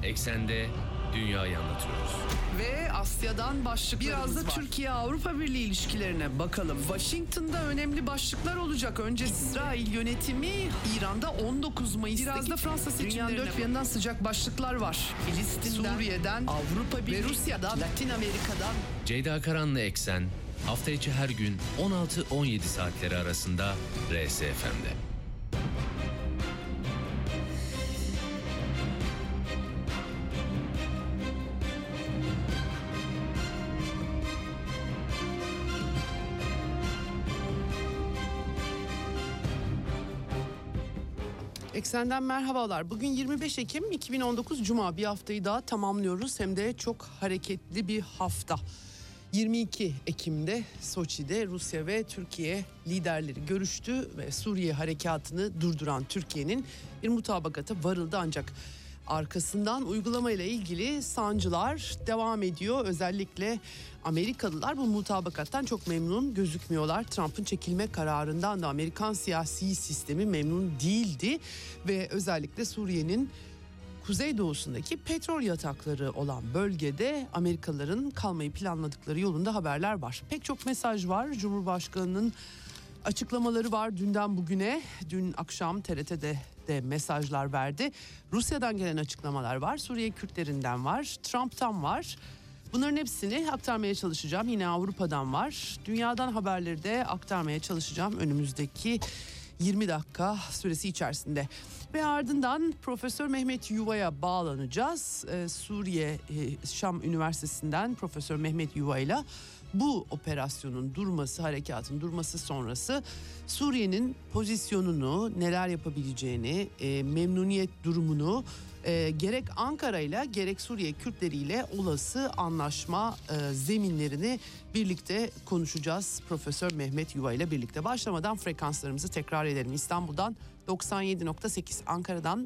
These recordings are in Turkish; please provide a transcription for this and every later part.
Eksende dünyayı anlatıyoruz. Ve Asya'dan başlıklarımız Biraz da var. Türkiye-Avrupa Birliği ilişkilerine bakalım. Washington'da önemli başlıklar olacak. Önce İsrail yönetimi, İran'da 19 Mayıs'taki... Biraz da Fransa seçimlerine... Dünyanın dört bir yanından sıcak başlıklar var. Filistin'den, Suriye'den, Avrupa Birliği ve Rusya'dan, Latin Amerika'dan. Ceyda Karan'la Eksen hafta içi her gün 16-17 saatleri arasında RSFM'de. Eksenden merhabalar. Bugün 25 Ekim 2019 Cuma, bir haftayı daha tamamlıyoruz. Hem de çok hareketli bir hafta. 22 Ekim'de Soçi'de Rusya ve Türkiye liderleri görüştü ve Suriye harekatını durduran Türkiye'nin bir mutabakata varıldı, ancak arkasından uygulamayla ilgili sancılar devam ediyor. Özellikle Amerikalılar bu mutabakattan çok memnun gözükmüyorlar. Trump'ın çekilme kararından da Amerikan siyasi sistemi memnun değildi ve özellikle Suriye'nin kuzeydoğusundaki petrol yatakları olan bölgede Amerikalıların kalmayı planladıkları yolunda haberler var. Pek çok mesaj var. Cumhurbaşkanı'nın açıklamaları var dünden bugüne. Dün akşam TRT'de de mesajlar verdi. Rusya'dan gelen açıklamalar var. Suriye Kürtlerinden var. Trump'tan var. Bunların hepsini aktarmaya çalışacağım. Yine Avrupa'dan var. Dünyadan haberleri de aktarmaya çalışacağım önümüzdeki 20 dakika süresi içerisinde. Ve ardından Profesör Mehmet Yuva'ya bağlanacağız. Suriye Şam Üniversitesi'nden Profesör Mehmet Yuva'yla bu operasyonun durması, harekatın durması sonrası Suriye'nin pozisyonunu, neler yapabileceğini, memnuniyet durumunu gerek Ankara ile gerek Suriye Kürtleri ile olası anlaşma zeminlerini birlikte konuşacağız. Profesör Mehmet Yuva ile birlikte. Başlamadan frekanslarımızı tekrar edelim. İstanbul'dan 97.8, Ankara'dan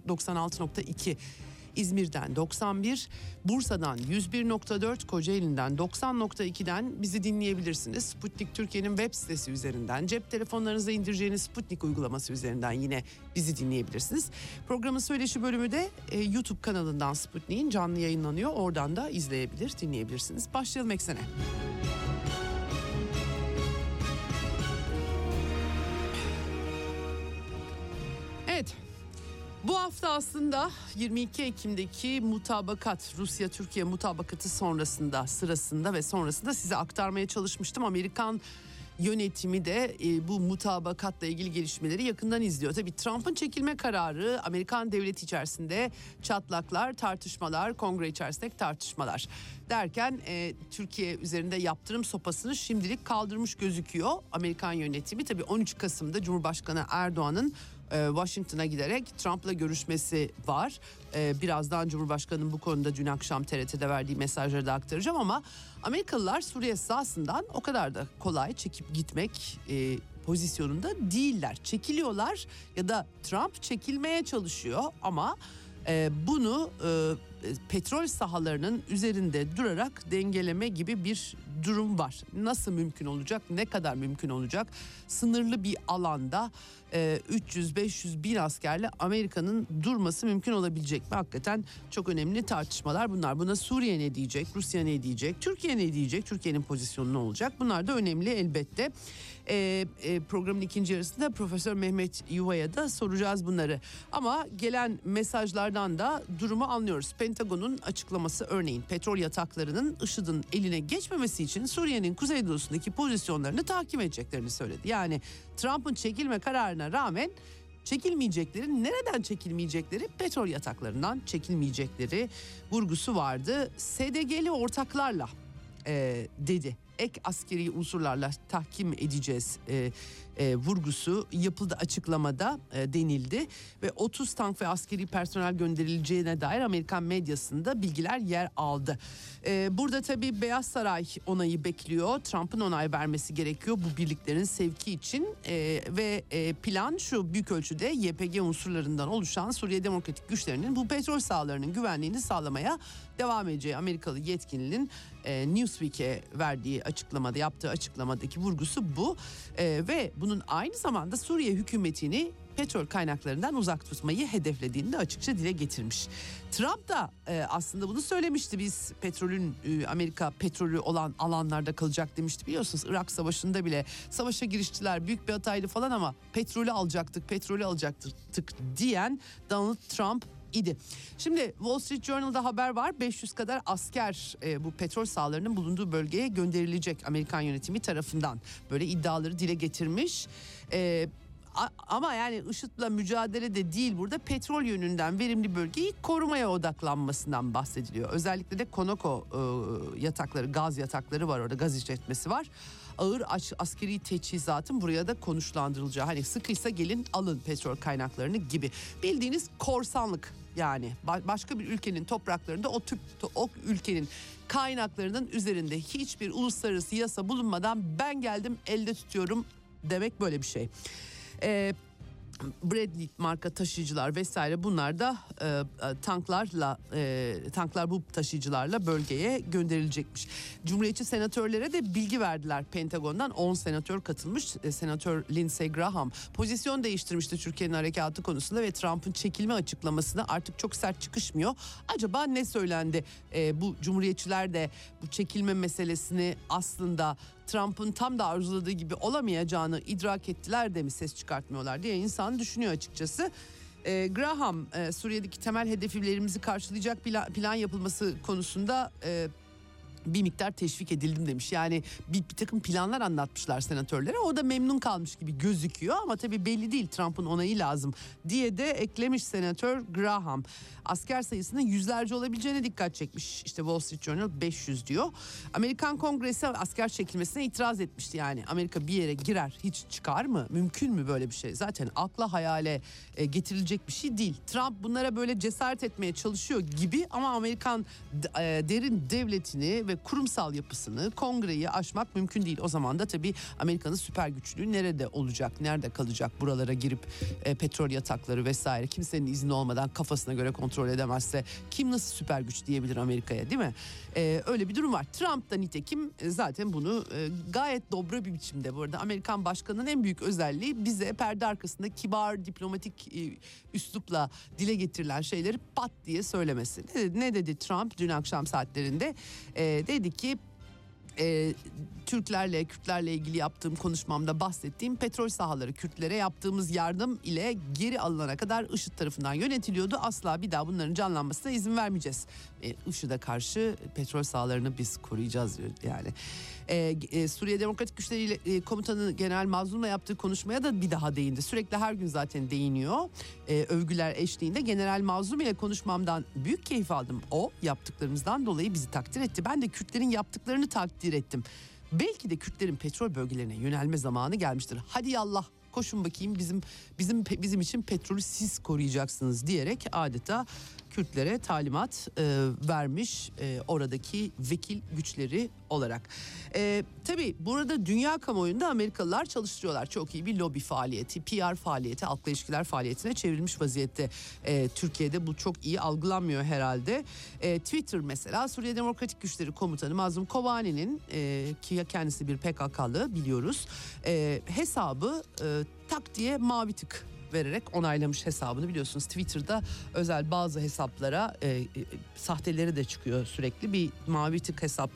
96.2, İzmir'den 91, Bursa'dan 101.4, Kocaeli'nden 90.2'den bizi dinleyebilirsiniz. Sputnik Türkiye'nin web sitesi üzerinden, cep telefonlarınıza indireceğiniz Sputnik uygulaması üzerinden yine bizi dinleyebilirsiniz. Programın söyleşi bölümü de YouTube kanalından Sputnik'in canlı yayınlanıyor. Oradan da izleyebilir, dinleyebilirsiniz. Başlayalım Eksen'e. Evet. Bu hafta aslında 22 Ekim'deki mutabakat, Rusya-Türkiye mutabakatı sırasında ve sonrasında size aktarmaya çalışmıştım. Amerikan yönetimi de bu mutabakatla ilgili gelişmeleri yakından izliyor. Tabii Trump'ın çekilme kararı, Amerikan devleti içerisinde çatlaklar, tartışmalar, kongre içerisinde tartışmalar derken Türkiye üzerinde yaptırım sopasını şimdilik kaldırmış gözüküyor Amerikan yönetimi. Tabii 13 Kasım'da Cumhurbaşkanı Erdoğan'ın Washington'a giderek Trump'la görüşmesi var. Birazdan Cumhurbaşkanı'nın bu konuda dün akşam TRT'de verdiği mesajları da aktaracağım ama Amerikalılar Suriye sahasından o kadar da kolay çekip gitmek pozisyonunda değiller. Çekiliyorlar ya da Trump çekilmeye çalışıyor ama bunu petrol sahalarının üzerinde durarak dengeleme gibi bir durum var. Nasıl mümkün olacak? Ne kadar mümkün olacak? Sınırlı bir alanda 300-500 bin askerle Amerika'nın durması mümkün olabilecek mi? Hakikaten çok önemli tartışmalar bunlar. Buna Suriye ne diyecek? Rusya ne diyecek? Türkiye ne diyecek? Türkiye'nin pozisyonu ne olacak? Bunlar da önemli elbette. Programın ikinci yarısında Profesör Mehmet Yuva'ya da soracağız bunları. Ama gelen mesajlardan da durumu anlıyoruz. Pentagon'un açıklaması örneğin petrol yataklarının IŞİD'in eline geçmemesi için Suriye'nin kuzeydoğusundaki pozisyonlarını takip edeceklerini söyledi. Yani Trump'ın çekilme kararına rağmen çekilmeyecekleri, nereden çekilmeyecekleri? Petrol yataklarından çekilmeyecekleri vurgusu vardı. SDG'li ortaklarla dedi. Ek askeri unsurlarla tahkim edeceğiz vurgusu yapıldı, açıklamada denildi ve 30 tank ve askeri personel gönderileceğine dair Amerikan medyasında bilgiler yer aldı. Burada tabii Beyaz Saray onayı bekliyor. Trump'ın onay vermesi gerekiyor bu birliklerin sevki için ve plan şu: büyük ölçüde YPG unsurlarından oluşan Suriye Demokratik Güçlerinin bu petrol sahalarının güvenliğini sağlamaya devam edeceği. Amerikalı yetkilinin Newsweek'e verdiği yaptığı açıklamadaki vurgusu bu ve bunun aynı zamanda Suriye hükümetini petrol kaynaklarından uzak tutmayı hedeflediğini de açıkça dile getirmiş. Trump da aslında bunu söylemişti. Biz Amerika petrolü olan alanlarda kalacak demişti. Biliyorsunuz Irak Savaşı'nda bile savaşa giriştiler. Büyük bir hataydı falan ama petrolü alacaktık diyen Donald Trump idi. Şimdi Wall Street Journal'da haber var. 500 kadar asker bu petrol sahalarının bulunduğu bölgeye gönderilecek Amerikan yönetimi tarafından. Böyle iddiaları dile getirmiş. Ama yani IŞİD'le mücadele de değil, burada petrol yönünden verimli bölgeyi korumaya odaklanmasından bahsediliyor. Özellikle de Conoco yatakları, gaz yatakları var orada, gaz işletmesi var. Ağır askeri teçhizatın buraya da konuşlandırılacağı, hani sıkıysa gelin alın petrol kaynaklarını gibi. Bildiğiniz korsanlık yani, başka bir ülkenin topraklarında o ülkenin kaynaklarının üzerinde hiçbir uluslararası yasa bulunmadan ben geldim elde tutuyorum demek, böyle bir şey. Bradley marka taşıyıcılar vesaire, bunlar da tanklar bu taşıyıcılarla bölgeye gönderilecekmiş. Cumhuriyetçi senatörlere de bilgi verdiler Pentagon'dan. 10 senatör katılmış. Senatör Lindsey Graham pozisyon değiştirmişti Türkiye'nin harekatı konusunda ve Trump'ın çekilme açıklamasına artık çok sert çıkışmıyor. Acaba ne söylendi? Bu Cumhuriyetçiler de bu çekilme meselesini aslında Trump'ın tam da arzuladığı gibi olamayacağını idrak ettiler de mi ses çıkartmıyorlar diye insan düşünüyor açıkçası. Graham Suriye'deki temel hedeflerimizi karşılayacak plan yapılması konusunda bir miktar teşvik edildim demiş. Yani bir takım planlar anlatmışlar senatörlere. O da memnun kalmış gibi gözüküyor ama tabii belli değil, Trump'ın onayı lazım diye de eklemiş senatör Graham. Asker sayısının yüzlerce olabileceğine dikkat çekmiş. İşte Wall Street Journal 500 diyor. Amerikan Kongresi asker çekilmesine itiraz etmişti. Yani Amerika bir yere girer hiç çıkar mı? Mümkün mü böyle bir şey? Zaten akla hayale getirilecek bir şey değil. Trump bunlara böyle cesaret etmeye çalışıyor gibi ama Amerikan derin devletini ve kurumsal yapısını, kongreyi aşmak mümkün değil. O zaman da tabii Amerika'nın süper güçlüğü nerede olacak, nerede kalacak, buralara girip petrol yatakları vesaire kimsenin izni olmadan kafasına göre kontrol edemezse kim nasıl süper güç diyebilir Amerika'ya, değil mi? Öyle bir durum var. Trump da nitekim zaten bunu gayet dobra bir biçimde, bu arada Amerikan başkanının en büyük özelliği bize perde arkasında kibar, diplomatik üslupla dile getirilen şeyleri pat diye söylemesi. Ne dedi Trump dün akşam saatlerinde? Dedi ki Türklerle, Kürtlerle ilgili yaptığım konuşmamda bahsettiğim petrol sahaları Kürtlere yaptığımız yardım ile geri alınana kadar IŞİD tarafından yönetiliyordu. Asla bir daha bunların canlanmasına izin vermeyeceğiz. IŞİD'e karşı petrol sahalarını biz koruyacağız diyor yani. Suriye Demokratik Güçleri Komutanı General Mazlum'la yaptığı konuşmaya da bir daha değindi. Sürekli her gün zaten değiniyor. Övgüler eşliğinde General Mazlum ile konuşmamdan büyük keyif aldım. O yaptıklarımızdan dolayı bizi takdir etti. Ben de Kürtlerin yaptıklarını takdir ettim. Belki de Kürtlerin petrol bölgelerine yönelme zamanı gelmiştir. Hadi yallah koşun bakayım, bizim için petrolü siz koruyacaksınız diyerek adeta Kürtlere talimat vermiş oradaki vekil güçleri olarak. Tabii burada dünya kamuoyunda Amerikalılar çalıştırıyorlar. Çok iyi bir lobi faaliyeti, PR faaliyeti, halkla ilişkiler faaliyetine çevrilmiş vaziyette. Türkiye'de bu çok iyi algılanmıyor herhalde. Twitter mesela Suriye Demokratik Güçleri Komutanı Mazlum Kobani'nin ki kendisi bir PKK'lı biliyoruz. Hesabı tak diye mavi tık vererek onaylamış hesabını, biliyorsunuz Twitter'da özel bazı hesaplara sahteleri de çıkıyor, sürekli bir mavi tık hesap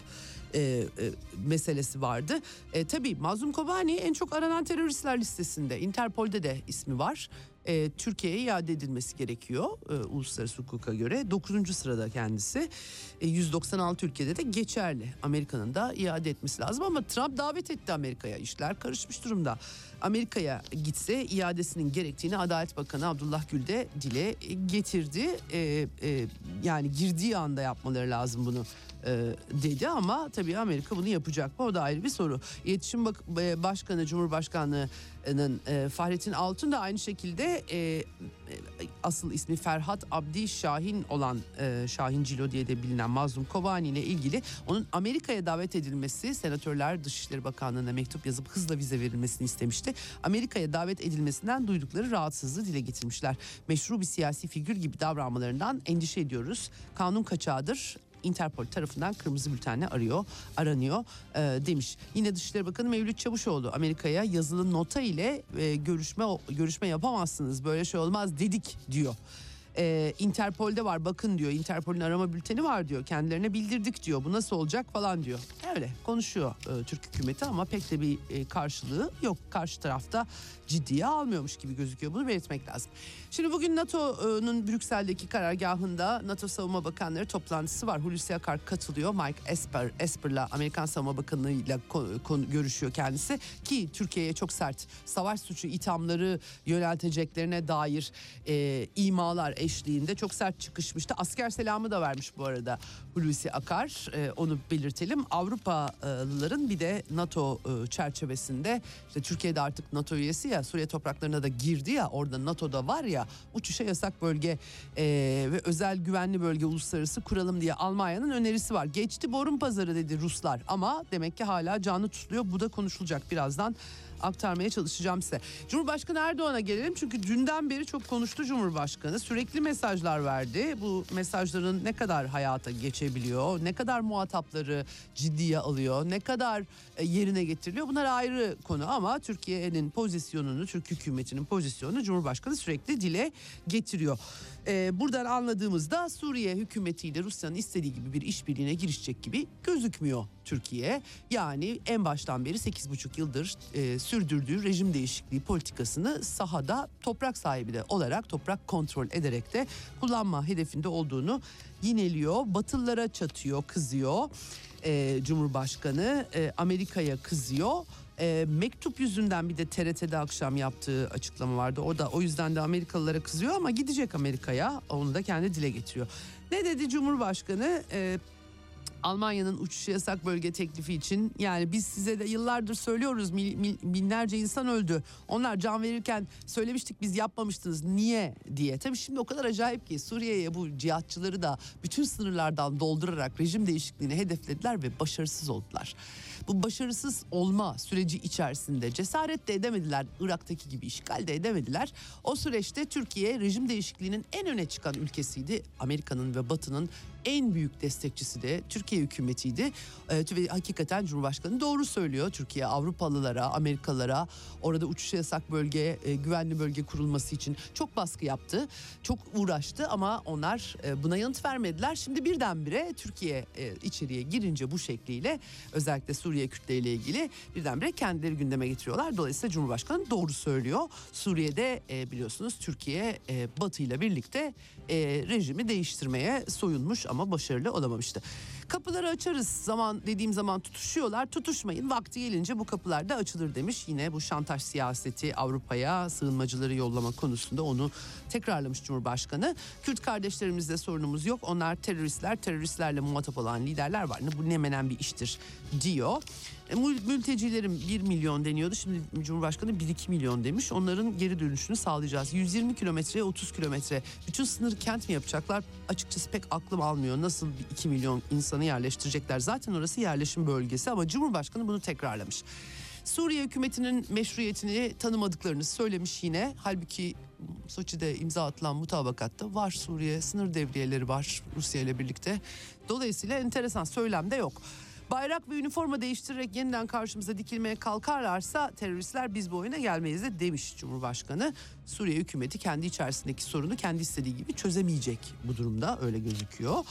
meselesi vardı. Tabii Mazlum Kobani en çok aranan teröristler listesinde, Interpol'de de ismi var. Türkiye'ye iade edilmesi gerekiyor uluslararası hukuka göre. 9. sırada kendisi. 196 ülkede de geçerli. Amerika'nın da iade etmesi lazım ama Trump davet etti Amerika'ya. İşler karışmış durumda. Amerika'ya gitse iadesinin gerektiğini Adalet Bakanı Abdullah Gül de dile getirdi. Yani girdiği anda yapmaları lazım bunu dedi ama tabii Amerika bunu yapacak mı, o da ayrı bir soru. İletişim Başkanı, Cumhurbaşkanı'nın Fahrettin Altun da aynı şekilde asıl ismi Ferhat Abdi Şahin olan Şahin Cilo diye de bilinen Mazlum Kobani ile ilgili onun Amerika'ya davet edilmesi, senatörler Dışişleri Bakanlığı'na mektup yazıp hızla vize verilmesini istemişti. Amerika'ya davet edilmesinden duydukları rahatsızlığı dile getirmişler. Meşru bir siyasi figür gibi davranmalarından endişe ediyoruz. Kanun kaçağıdır. Interpol tarafından kırmızı bültenle aranıyor demiş. Yine Dışişleri Bakanı Mevlüt Çavuşoğlu Amerika'ya yazılı nota ile görüşme yapamazsınız, böyle şey olmaz dedik diyor. Interpol'de var bakın diyor, Interpol'ün arama bülteni var diyor, kendilerine bildirdik diyor, bu nasıl olacak falan diyor. Öyle konuşuyor Türk hükümeti ama pek de bir karşılığı yok, karşı tarafta ciddiye almıyormuş gibi gözüküyor, bunu belirtmek lazım. Şimdi bugün NATO'nun Brüksel'deki karargahında NATO Savunma Bakanları toplantısı var. Hulusi Akar katılıyor. Mike Esper'la Amerikan Savunma Bakanı'yla görüşüyor kendisi ki Türkiye'ye çok sert savaş suçu ithamları yönelteceklerine dair imalar eşliğinde çok sert çıkışmıştı. Asker selamı da vermiş bu arada Hulusi Akar, onu belirtelim. Avrupalıların bir de NATO çerçevesinde, işte Türkiye'de artık NATO üyesi ya, Suriye topraklarına da girdi ya, orada NATO'da var ya, uçuşa yasak bölge ve özel güvenli bölge uluslararası kuralım diye Almanya'nın önerisi var. Geçti borun pazarı dedi Ruslar ama demek ki hala canlı tutuluyor. Bu da konuşulacak, birazdan aktarmaya çalışacağım size. Cumhurbaşkanı Erdoğan'a gelelim çünkü dünden beri çok konuştu Cumhurbaşkanı. Sürekli mesajlar verdi. Bu mesajların ne kadar hayata geçebiliyor, ne kadar muhatapları ciddiye alıyor, ne kadar yerine getiriliyor, bunlar ayrı konu ama Türkiye'nin pozisyonunu, Türk hükümetinin pozisyonunu Cumhurbaşkanı sürekli dile getiriyor. Buradan anladığımızda Suriye hükümetiyle Rusya'nın istediği gibi bir işbirliğine girişecek gibi gözükmüyor Türkiye. Yani en baştan beri 8,5 yıldır sürdürdüğü rejim değişikliği politikasını sahada toprak sahibi de olarak, toprak kontrol ederek de kullanma hedefinde olduğunu yineliyor. Batılılara çatıyor, kızıyor. Cumhurbaşkanı Amerika'ya kızıyor. Mektup yüzünden bir de TRT'de akşam yaptığı açıklama vardı. O da o yüzden de Amerikalılara kızıyor ama gidecek Amerika'ya, onu da kendi dile getiriyor. Ne dedi Cumhurbaşkanı? Almanya'nın uçuş yasak bölge teklifi için, yani biz size de yıllardır söylüyoruz, binlerce insan öldü. Onlar can verirken söylemiştik, biz yapmamıştınız niye diye. Tabii şimdi o kadar acayip ki Suriye'ye bu cihatçıları da bütün sınırlardan doldurarak rejim değişikliğini hedeflediler ve başarısız oldular. Bu başarısız olma süreci içerisinde cesaret de edemediler, Irak'taki gibi işgal de edemediler. O süreçte Türkiye rejim değişikliğinin en öne çıkan ülkesiydi. Amerika'nın ve Batı'nın en büyük destekçisi de Türkiye hükümetiydi. Ve hakikaten Cumhurbaşkanı doğru söylüyor. Türkiye Avrupalılara, Amerikalılara orada uçuşa yasak bölge, güvenli bölge kurulması için çok baskı yaptı. Çok uğraştı ama onlar buna yanıt vermediler. Şimdi birdenbire Türkiye içeriye girince bu şekliyle, özellikle Suriye Kürtleriyle ilgili birdenbire kendileri gündeme getiriyorlar. Dolayısıyla Cumhurbaşkanı doğru söylüyor. Suriye'de biliyorsunuz Türkiye Batı ile birlikte rejimi değiştirmeye soyunmuş ama başarılı olamamıştı. Kapıları açarız dediğim zaman tutuşuyorlar. Tutuşmayın, vakti gelince bu kapılar da açılır demiş. Yine bu şantaj siyaseti, Avrupa'ya sığınmacıları yollama konusunda onu tekrarlamış Cumhurbaşkanı. Kürt kardeşlerimizle sorunumuz yok. Onlar teröristler, teröristlerle muhatap olan liderler var. Bu ne menen bir iştir diyor. Mültecilerin 1 milyon deniyordu. Şimdi Cumhurbaşkanı 1-2 milyon demiş. Onların geri dönüşünü sağlayacağız. 120 kilometreye 30 kilometre. Bütün sınırı kent mi yapacaklar? Açıkçası pek aklım almıyor. Nasıl 2 milyon insanı yerleştirecekler? Zaten orası yerleşim bölgesi ama Cumhurbaşkanı bunu tekrarlamış. Suriye hükümetinin meşruiyetini tanımadıklarını söylemiş yine. Halbuki Soçi'de imza atılan mutabakatta var, Suriye sınır devriyeleri var Rusya ile birlikte. Dolayısıyla enteresan, söylemde yok. Bayrak ve üniforma değiştirerek yeniden karşımıza dikilmeye kalkarlarsa teröristler biz bu oyuna gelmeyiz de demiş Cumhurbaşkanı. Suriye hükümeti kendi içerisindeki sorunu kendi istediği gibi çözemeyecek bu durumda, öyle gözüküyor.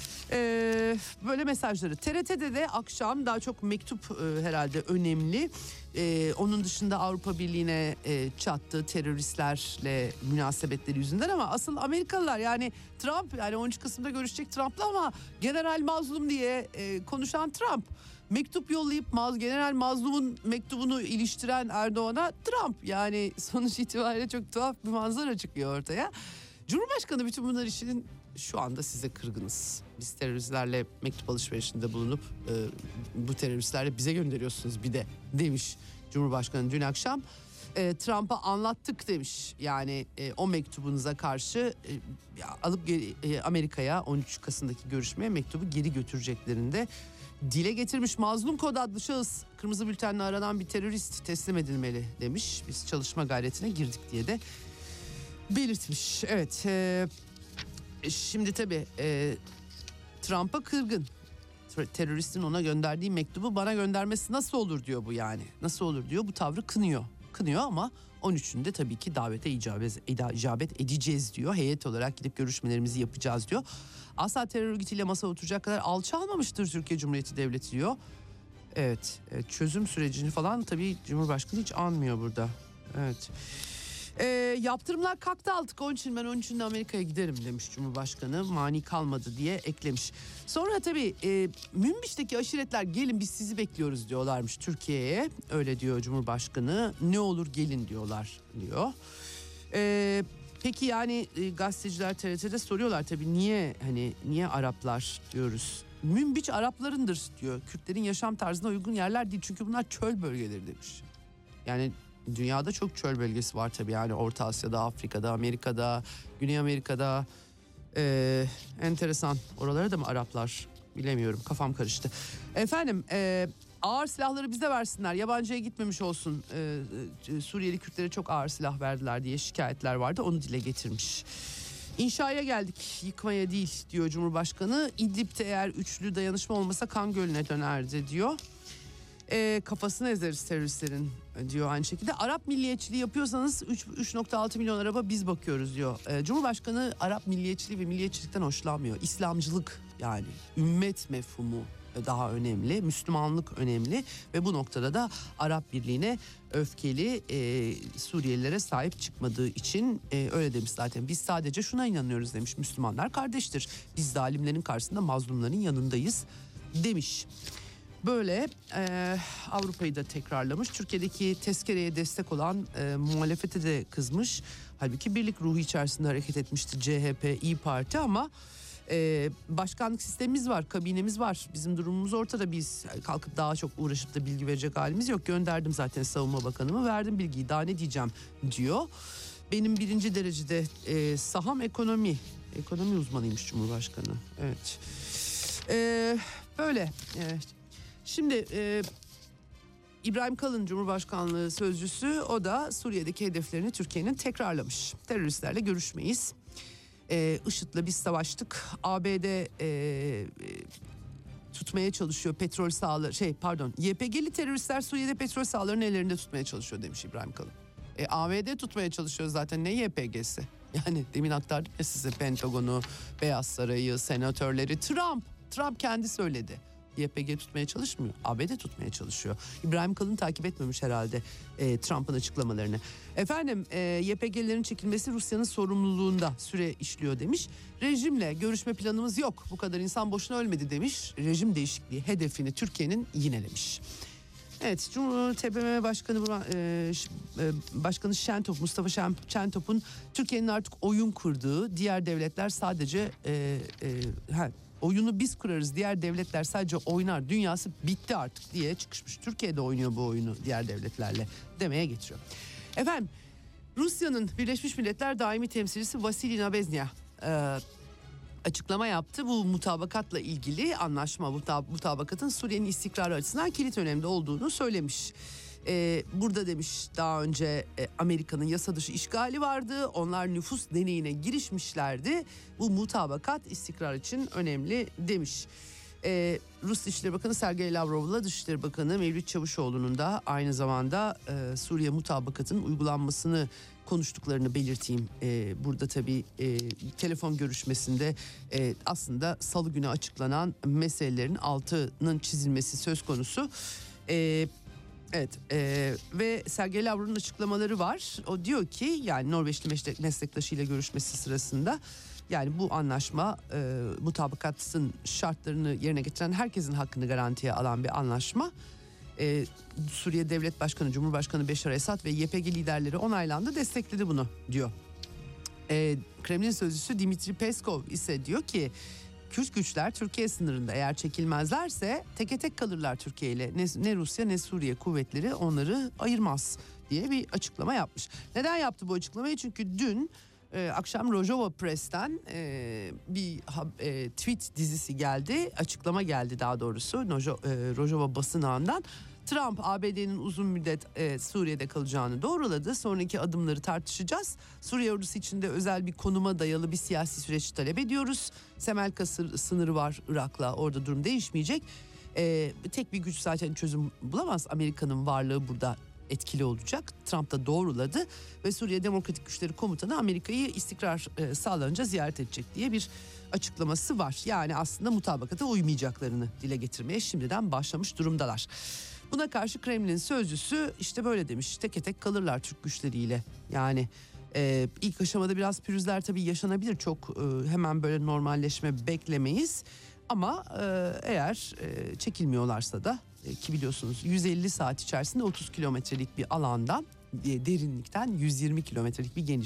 Böyle mesajları. TRT'de de akşam daha çok mektup herhalde önemli. Onun dışında Avrupa Birliği'ne çattığı teröristlerle münasebetleri yüzünden ama asıl Amerikalılar, yani Trump, yani 13 Kasım'da görüşecek Trump'la ama General Mazlum diye konuşan Trump. Mektup yollayıp General Mazlum'un mektubunu iliştiren Erdoğan'a Trump. Yani sonuç itibariyle çok tuhaf bir manzara çıkıyor ortaya. Cumhurbaşkanı bütün bunlar için şu anda size kırgınız. Biz teröristlerle mektup alışverişinde bulunup bu teröristlerle bize gönderiyorsunuz bir de demiş Cumhurbaşkanı dün akşam. Trump'a anlattık demiş. Yani o mektubunuza karşı alıp Amerika'ya 13 Kasım'daki görüşmeye mektubu geri götüreceklerini de dile getirmiş. Mazlum Kod adlı şahıs kırmızı bültenle aranan bir terörist, teslim edilmeli demiş. Biz çalışma gayretine girdik diye de belirtmiş. Evet. Şimdi tabii Trump'a kırgın. Teröristin ona gönderdiği mektubu bana göndermesi nasıl olur diyor bu yani. Nasıl olur diyor, bu tavrı kınıyor. Kınıyor ama 13'ünde tabii ki davete icabet edeceğiz diyor. Heyet olarak gidip görüşmelerimizi yapacağız diyor. Asla terör örgütüyle masaya oturacak kadar alçalmamıştır Türkiye Cumhuriyeti Devleti diyor. Evet, çözüm sürecini falan tabii Cumhurbaşkanı hiç anmıyor burada. Evet. Yaptırımlar kalktı artık, onun için ben 13'ünde Amerika'ya giderim demiş Cumhurbaşkanı. Mani kalmadı diye eklemiş. Sonra tabii Münbiş'teki aşiretler gelin biz sizi bekliyoruz diyorlarmış Türkiye'ye. Öyle diyor Cumhurbaşkanı. Ne olur gelin diyorlar diyor. Peki yani gazeteciler TRT'de soruyorlar tabii niye Araplar diyoruz. Münbiç Araplarındır diyor. Kürtlerin yaşam tarzına uygun yerler değil çünkü bunlar çöl bölgeleri demiş. Yani dünyada çok çöl bölgesi var tabii, yani Orta Asya'da, Afrika'da, Amerika'da, Güney Amerika'da. Enteresan. Oralara da mı Araplar? Bilemiyorum, kafam karıştı. Efendim ağır silahları bize versinler, yabancıya gitmemiş olsun. Suriyeli Kürtlere çok ağır silah verdiler diye şikayetler vardı, onu dile getirmiş. İnşaya geldik, yıkmaya değil diyor Cumhurbaşkanı. İdlib'de eğer üçlü dayanışma olmasa kan gölüne dönerdi diyor. Kafasını ezeriz teröristlerin diyor aynı şekilde. Arap milliyetçiliği yapıyorsanız 3.6 milyon araba biz bakıyoruz diyor. Cumhurbaşkanı Arap milliyetçiliği ve milliyetçilikten hoşlanmıyor. İslamcılık, yani ümmet mefhumu daha önemli, Müslümanlık önemli ve bu noktada da Arap Birliği'ne öfkeli, Suriyelilere sahip çıkmadığı için öyle demiş zaten. Biz sadece şuna inanıyoruz demiş: Müslümanlar kardeştir. Biz zalimlerin karşısında mazlumların yanındayız demiş. Böyle Avrupa'yı da tekrarlamış. Türkiye'deki tezkereye destek olan muhalefete de kızmış. Halbuki birlik ruhu içerisinde hareket etmişti CHP, İYİ Parti ama başkanlık sistemimiz var, kabinemiz var. Bizim durumumuz ortada, biz kalkıp daha çok uğraşıp da bilgi verecek halimiz yok. Gönderdim zaten Savunma Bakanıma, verdim bilgiyi, daha ne diyeceğim diyor. Benim birinci derecede saham ekonomi uzmanıymış Cumhurbaşkanı. Evet. Böyle. Şimdi İbrahim Kalın Cumhurbaşkanlığı sözcüsü, o da Suriye'deki hedeflerini Türkiye'nin tekrarlamış. Teröristlerle görüşmeyiz. IŞİD'le biz savaştık. ABD tutmaya çalışıyor petrol sahaları, YPG'li teröristler Suriye'de petrol sahalarını ellerinde tutmaya çalışıyor demiş İbrahim Kalın. ABD tutmaya çalışıyor zaten, ne YPG'si? Yani demin aktardım ya size, Pentagon'u, Beyaz Saray'ı, senatörleri. Trump kendi söyledi. YPG tutmaya çalışmıyor, ABD tutmaya çalışıyor. İbrahim Kalın takip etmemiş herhalde Trump'ın açıklamalarını. Efendim YPG'lerin çekilmesi Rusya'nın sorumluluğunda, süre işliyor demiş. Rejimle görüşme planımız yok, bu kadar insan boşuna ölmedi demiş. Rejim değişikliği hedefini Türkiye'nin yinelemiş. Evet, TBMM Başkanı Şentop, Mustafa Şentop'un Türkiye'nin artık oyun kurduğu, diğer devletler sadece oyunu biz kurarız, diğer devletler sadece oynar dünyası bitti artık diye çıkışmış. Türkiye'de oynuyor bu oyunu diğer devletlerle demeye getiriyor. Efendim, Rusya'nın Birleşmiş Milletler Daimi Temsilcisi Vasily Nabeznya açıklama yaptı. Bu mutabakatla ilgili anlaşma, mutabakatın Suriye'nin istikrarı açısından kilit önemli olduğunu söylemiş. Burada demiş, daha önce Amerika'nın yasa dışı işgali vardı. Onlar nüfus deneyine girişmişlerdi. Bu mutabakat istikrar için önemli demiş. Rus Dışişleri Bakanı Sergey Lavrov'la Dışişleri Bakanı Mevlüt Çavuşoğlu'nun da aynı zamanda Suriye mutabakatının uygulanmasını konuştuklarını belirteyim. Burada tabii telefon görüşmesinde aslında salı günü açıklanan meselelerin altının çizilmesi söz konusu. Evet ve Sergey Lavrov'un açıklamaları var. O diyor ki, yani Norveçli meslektaşıyla görüşmesi sırasında, yani bu anlaşma mutabakatın şartlarını yerine getiren herkesin hakkını garantiye alan bir anlaşma. Suriye Devlet Başkanı, Cumhurbaşkanı Beşar Esad ve YPG liderleri onaylandı, destekledi bunu diyor. Kremlin sözcüsü Dimitri Peskov ise diyor ki, Kürt güçler Türkiye sınırında eğer çekilmezlerse teke tek kalırlar Türkiye ile. Ne Rusya ne Suriye kuvvetleri onları ayırmaz diye bir açıklama yapmış. Neden yaptı bu açıklamayı? Çünkü dün akşam Rojava Press'ten bir tweet dizisi geldi. Açıklama geldi daha doğrusu Rojava basın ağından. Trump ABD'nin uzun müddet Suriye'de kalacağını doğruladı. Sonraki adımları tartışacağız. Suriye ordusu içinde özel bir konuma dayalı bir siyasi süreç talep ediyoruz. Semelka sınırı var Irak'la, orada durum değişmeyecek. Tek bir güç zaten çözüm bulamaz. Amerika'nın varlığı burada etkili olacak. Trump da doğruladı ve Suriye Demokratik Güçleri Komutanı Amerika'yı istikrar sağlanınca ziyaret edecek diye bir açıklaması var. Yani aslında mutabakata uymayacaklarını dile getirmeye şimdiden başlamış durumdalar. Buna karşı Kremlin sözcüsü işte böyle demiş: teke tek kalırlar Türk güçleriyle. Yani ilk aşamada biraz pürüzler tabii yaşanabilir. Çok hemen böyle normalleşme beklemeyiz. Ama eğer çekilmiyorlarsa da ki biliyorsunuz 150 saat içerisinde 30 kilometrelik bir alandan derinlikten 120 kilometrelik bir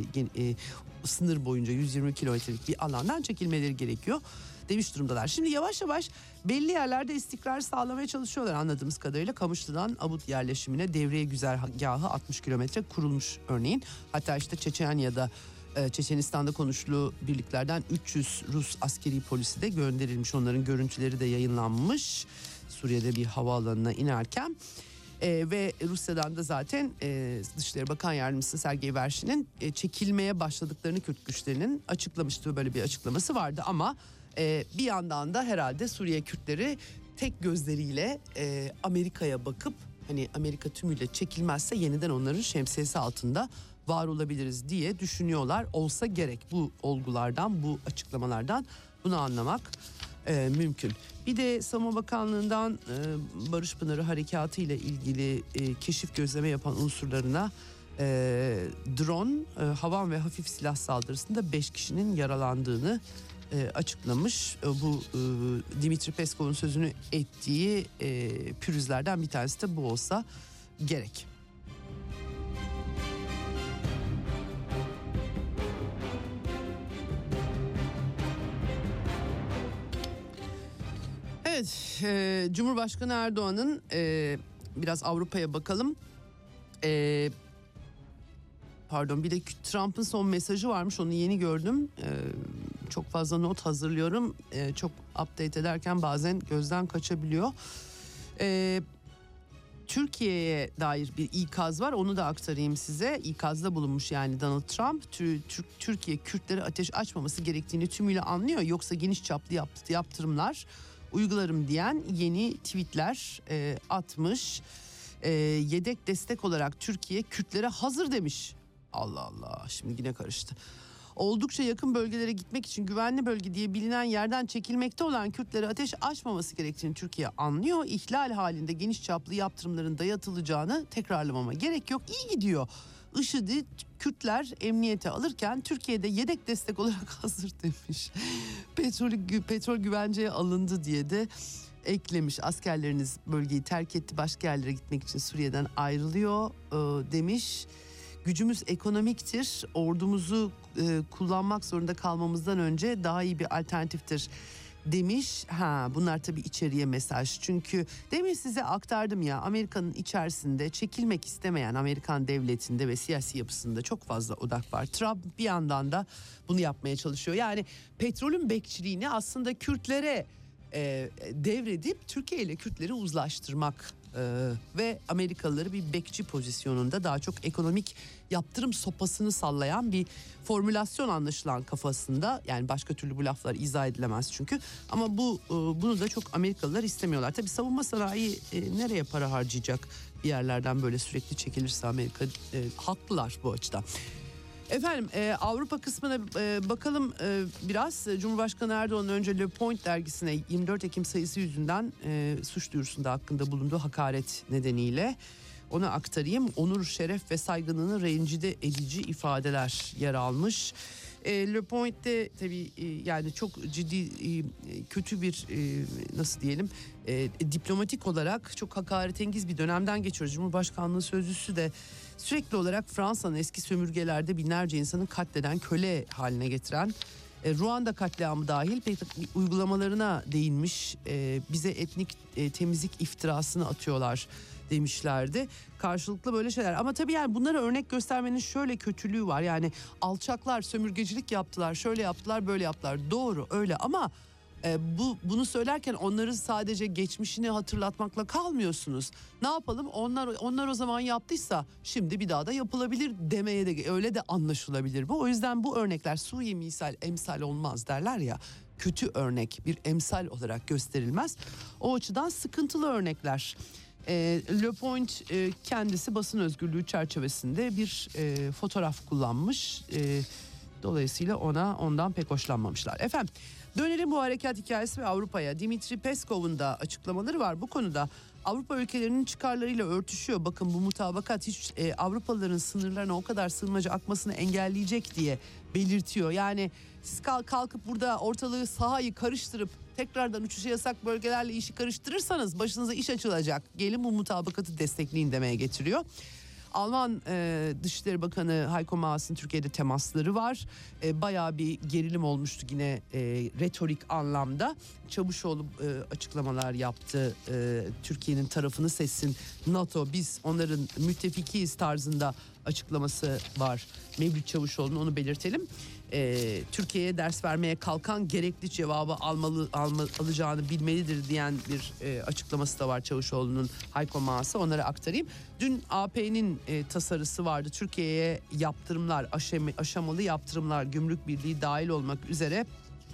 sınır boyunca 120 kilometrelik bir alandan çekilmeleri gerekiyor demiş durumdalar. Şimdi yavaş yavaş belli yerlerde istikrar sağlamaya çalışıyorlar anladığımız kadarıyla. Kamışlı'dan Abut yerleşimine devriye güzergahı 60 kilometre kurulmuş örneğin. Hatta işte Çeçenya'da Çeçenistan'da konuşulu birliklerden 300 Rus askeri polisi de gönderilmiş. Onların görüntüleri de yayınlanmış Suriye'de bir havaalanına inerken. Ve Rusya'dan da zaten Dışişleri Bakan Yardımcısı Sergey Verşin'in çekilmeye başladıklarını Kürt güçlerinin açıklamıştı. Böyle bir açıklaması vardı ama bir yandan da herhalde Suriye Kürtleri tek gözleriyle Amerika'ya bakıp hani Amerika tümüyle çekilmezse yeniden onların şemsiyesi altında var olabiliriz diye düşünüyorlar. Olsa gerek, bu olgulardan, bu açıklamalardan bunu anlamak mümkün. Bir de Savunma Bakanlığı'ndan Barış Pınarı Harekatı ile ilgili keşif gözleme yapan unsurlarına drone, havan ve hafif silah saldırısında 5 kişinin yaralandığını açıklamış. Bu Dimitri Peskov'un sözünü ettiği pürüzlerden bir tanesi de bu olsa gerek. Evet, Cumhurbaşkanı Erdoğan'ın biraz Avrupa'ya bakalım. Pardon, bir de Trump'ın son mesajı varmış, onu yeni gördüm. Çok fazla not hazırlıyorum. Çok update ederken bazen gözden kaçabiliyor. Türkiye'ye dair bir ikaz var, onu da aktarayım size. İkazda bulunmuş yani Donald Trump. Türkiye Kürtlere ateş açmaması gerektiğini tümüyle anlıyor. Yoksa geniş çaplı yaptırımlar uygularım diyen yeni tweetler atmış. Yedek destek olarak Türkiye Kürtlere hazır demiş. Allah Allah, şimdi yine karıştı. Oldukça yakın bölgelere gitmek için güvenli bölge diye bilinen yerden çekilmekte olan Kürtlere ateş açmaması gerektiğini Türkiye anlıyor. İhlal halinde geniş çaplı yaptırımların dayatılacağını tekrarlamama gerek yok. İyi gidiyor. IŞİD'i Kürtler emniyete alırken Türkiye'de yedek destek olarak hazır demiş. Petrol güvenceye alındı diye de eklemiş. Askerleriniz bölgeyi terk etti, başka yerlere gitmek için Suriye'den ayrılıyor demiş. Gücümüz ekonomiktir. Ordumuzu kullanmak zorunda kalmamızdan önce daha iyi bir alternatiftir demiş. Bunlar tabii içeriye mesaj. Çünkü demin size aktardım ya, Amerika'nın içerisinde çekilmek istemeyen Amerikan devletinde ve siyasi yapısında çok fazla odak var. Trump bir yandan da bunu yapmaya çalışıyor. Yani petrolün bekçiliğini aslında Kürtlere devredip Türkiye ile Kürtleri uzlaştırmak ve Amerikalıları bir bekçi pozisyonunda daha çok ekonomik yaptırım sopasını sallayan bir formülasyon anlaşılan kafasında. Yani başka türlü bu laflar izah edilemez çünkü. Ama bunu da çok Amerikalılar istemiyorlar. Tabii savunma sanayi nereye para harcayacak bir yerlerden böyle sürekli çekilirse Amerika, haklılar bu açıdan. Efendim Avrupa kısmına bakalım biraz. Cumhurbaşkanı Erdoğan önce Le Point dergisine 24 Ekim sayısı yüzünden suç duyurusunda hakkında bulunduğu hakaret nedeniyle onu aktarayım. Onur, şeref ve saygınlığını rencide edici ifadeler yer almış. Le Point'te tabii yani çok ciddi kötü bir nasıl diyelim diplomatik olarak çok hakaretengiz bir dönemden geçiyoruz. Cumhurbaşkanlığı sözcüsü de sürekli olarak Fransa'nın eski sömürgelerde binlerce insanı katleden, köle haline getiren Ruanda katliamı dahil uygulamalarına değinmiş. Bize etnik temizlik iftirasını atıyorlar demişlerdi. Karşılıklı böyle şeyler. Ama tabii yani bunlara örnek göstermenin şöyle kötülüğü var. Yani alçaklar sömürgecilik yaptılar, şöyle yaptılar, böyle yaptılar. Doğru öyle ama Bunu söylerken onları sadece geçmişini hatırlatmakla kalmıyorsunuz. Ne yapalım? Onlar o zaman yaptıysa şimdi bir daha da yapılabilir demeye de öyle de anlaşılabilir bu. O yüzden bu örnekler suyi misal emsal olmaz derler ya. Kötü örnek bir emsal olarak gösterilmez. O açıdan sıkıntılı örnekler. Le Point kendisi basın özgürlüğü çerçevesinde bir fotoğraf kullanmış. Dolayısıyla ondan pek hoşlanmamışlar. Efendim, dönelim bu harekat hikayesi ve Avrupa'ya. Dimitri Peskov'un da açıklamaları var bu konuda. Avrupa ülkelerinin çıkarlarıyla örtüşüyor. Bakın bu mutabakat hiç Avrupalıların sınırlarına o kadar sığınmacı akmasını engelleyecek diye belirtiyor. Yani siz kalkıp burada ortalığı sahayı karıştırıp tekrardan uçuşa yasak bölgelerle işi karıştırırsanız başınıza iş açılacak. Gelin bu mutabakatı destekleyin demeye getiriyor. Alman Dışişleri Bakanı Heiko Maas'ın Türkiye'de temasları var. Bayağı bir gerilim olmuştu yine retorik anlamda. Çavuşoğlu açıklamalar yaptı. Türkiye'nin tarafını seçsin NATO, biz onların müttefikiyiz tarzında açıklaması var. Mevlüt Çavuşoğlu'nun, onu belirtelim. Türkiye'ye ders vermeye kalkan gerekli cevabı alacağını bilmelidir diyen bir açıklaması da var Çavuşoğlu'nun Heiko Maas'a, onları aktarayım. Dün AP'nin tasarısı vardı. Türkiye'ye yaptırımlar, aşamalı yaptırımlar, gümrük birliği dahil olmak üzere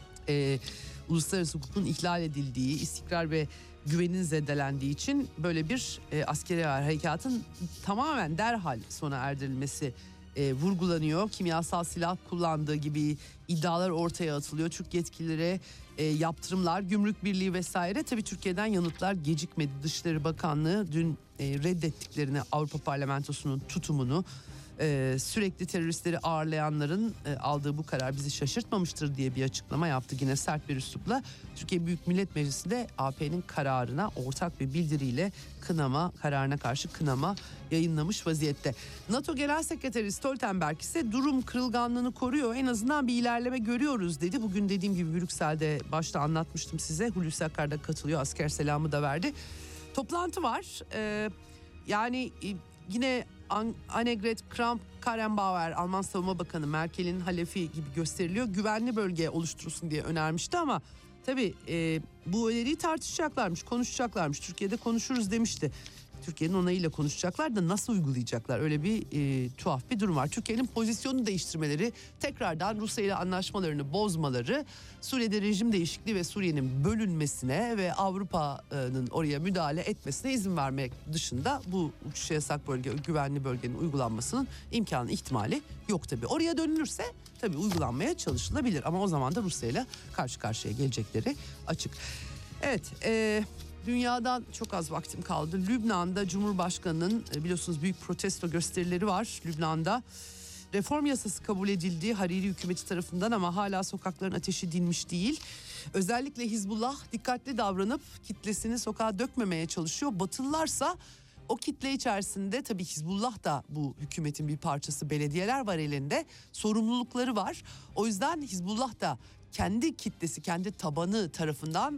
uluslararası hukukun ihlal edildiği, istikrar ve güvenin zedelendiği için böyle bir askeri harekatın tamamen derhal sona erdirilmesi vurgulanıyor. Kimyasal silah kullandığı gibi iddialar ortaya atılıyor. Türk yetkililere yaptırımlar, gümrük birliği vesaire. Tabii Türkiye'den yanıtlar gecikmedi. Dışişleri Bakanlığı dün reddettiklerini, Avrupa Parlamentosu'nun tutumunu, sürekli teröristleri ağırlayanların aldığı bu karar bizi şaşırtmamıştır diye bir açıklama yaptı. Yine sert bir üslupla Türkiye Büyük Millet Meclisi'nde AP'nin kararına ortak bir bildiriyle kararına karşı kınama yayınlamış vaziyette. NATO Genel Sekreteri Stoltenberg ise durum kırılganlığını koruyor. En azından bir ilerleme görüyoruz dedi. Bugün dediğim gibi Brüksel'de başta anlatmıştım size. Hulusi Akar da katılıyor. Asker selamı da verdi. Toplantı var. Yani yine Annegret Kramp-Karrenbauer, Alman Savunma Bakanı, Merkel'in halefi gibi gösteriliyor. Güvenli bölge oluşturulsun diye önermişti ama tabii bu öneriyi tartışacaklarmış, konuşacaklarmış. Türkiye'de konuşuruz demişti. Türkiye'nin onayıyla konuşacaklar da nasıl uygulayacaklar? Öyle bir tuhaf bir durum var. Türkiye'nin pozisyonunu değiştirmeleri, tekrardan Rusya ile anlaşmalarını bozmaları, Suriye'de rejim değişikliği ve Suriye'nin bölünmesine ve Avrupa'nın oraya müdahale etmesine izin vermek dışında bu uçuşa yasak bölge, güvenli bölgenin uygulanmasının imkanı, ihtimali yok tabii. Oraya dönülürse tabii uygulanmaya çalışılabilir ama o zaman da Rusya ile karşı karşıya gelecekleri açık. Evet, dünyadan çok az vaktim kaldı. Lübnan'da Cumhurbaşkanı'nın biliyorsunuz büyük protesto gösterileri var Lübnan'da. Reform yasası kabul edildi Hariri hükümeti tarafından ama hala sokakların ateşi dinmiş değil. Özellikle Hizbullah dikkatli davranıp kitlesini sokağa dökmemeye çalışıyor. Batılılarsa o kitle içerisinde, tabii Hizbullah da bu hükümetin bir parçası, belediyeler var elinde, sorumlulukları var. O yüzden Hizbullah da kendi kitlesi, kendi tabanı tarafından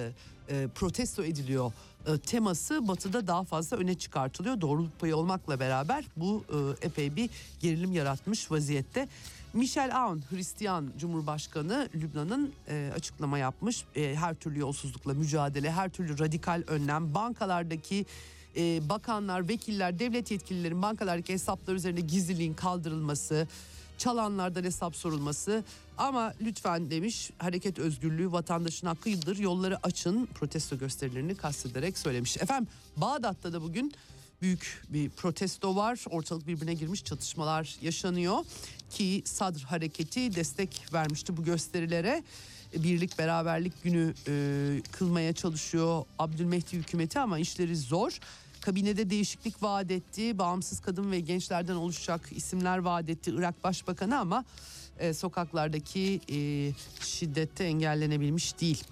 protesto ediliyor teması Batı'da daha fazla öne çıkartılıyor. Doğruluk payı olmakla beraber bu epey bir gerilim yaratmış vaziyette. Michel Aoun, Hristiyan Cumhurbaşkanı, Lübnan'ın açıklama yapmış. Her türlü yolsuzlukla mücadele, her türlü radikal önlem, bankalardaki bakanlar, vekiller, devlet yetkililerin bankalardaki hesaplar üzerinde gizliliğin kaldırılması, çalanlardan hesap sorulması, ama lütfen demiş, hareket özgürlüğü vatandaşın hakkıdır, yolları açın, protesto gösterilerini kastederek söylemiş. Efendim, Bağdat'ta da bugün büyük bir protesto var, ortalık birbirine girmiş, çatışmalar yaşanıyor ki Sadr hareketi destek vermişti bu gösterilere. Birlik beraberlik günü kılmaya çalışıyor Abdülmehdi hükümeti ama işleri zor. Kabinede değişiklik vaat etti. Bağımsız kadın ve gençlerden oluşacak isimler vaat etti Irak Başbakanı ama sokaklardaki şiddette engellenebilmiş değil.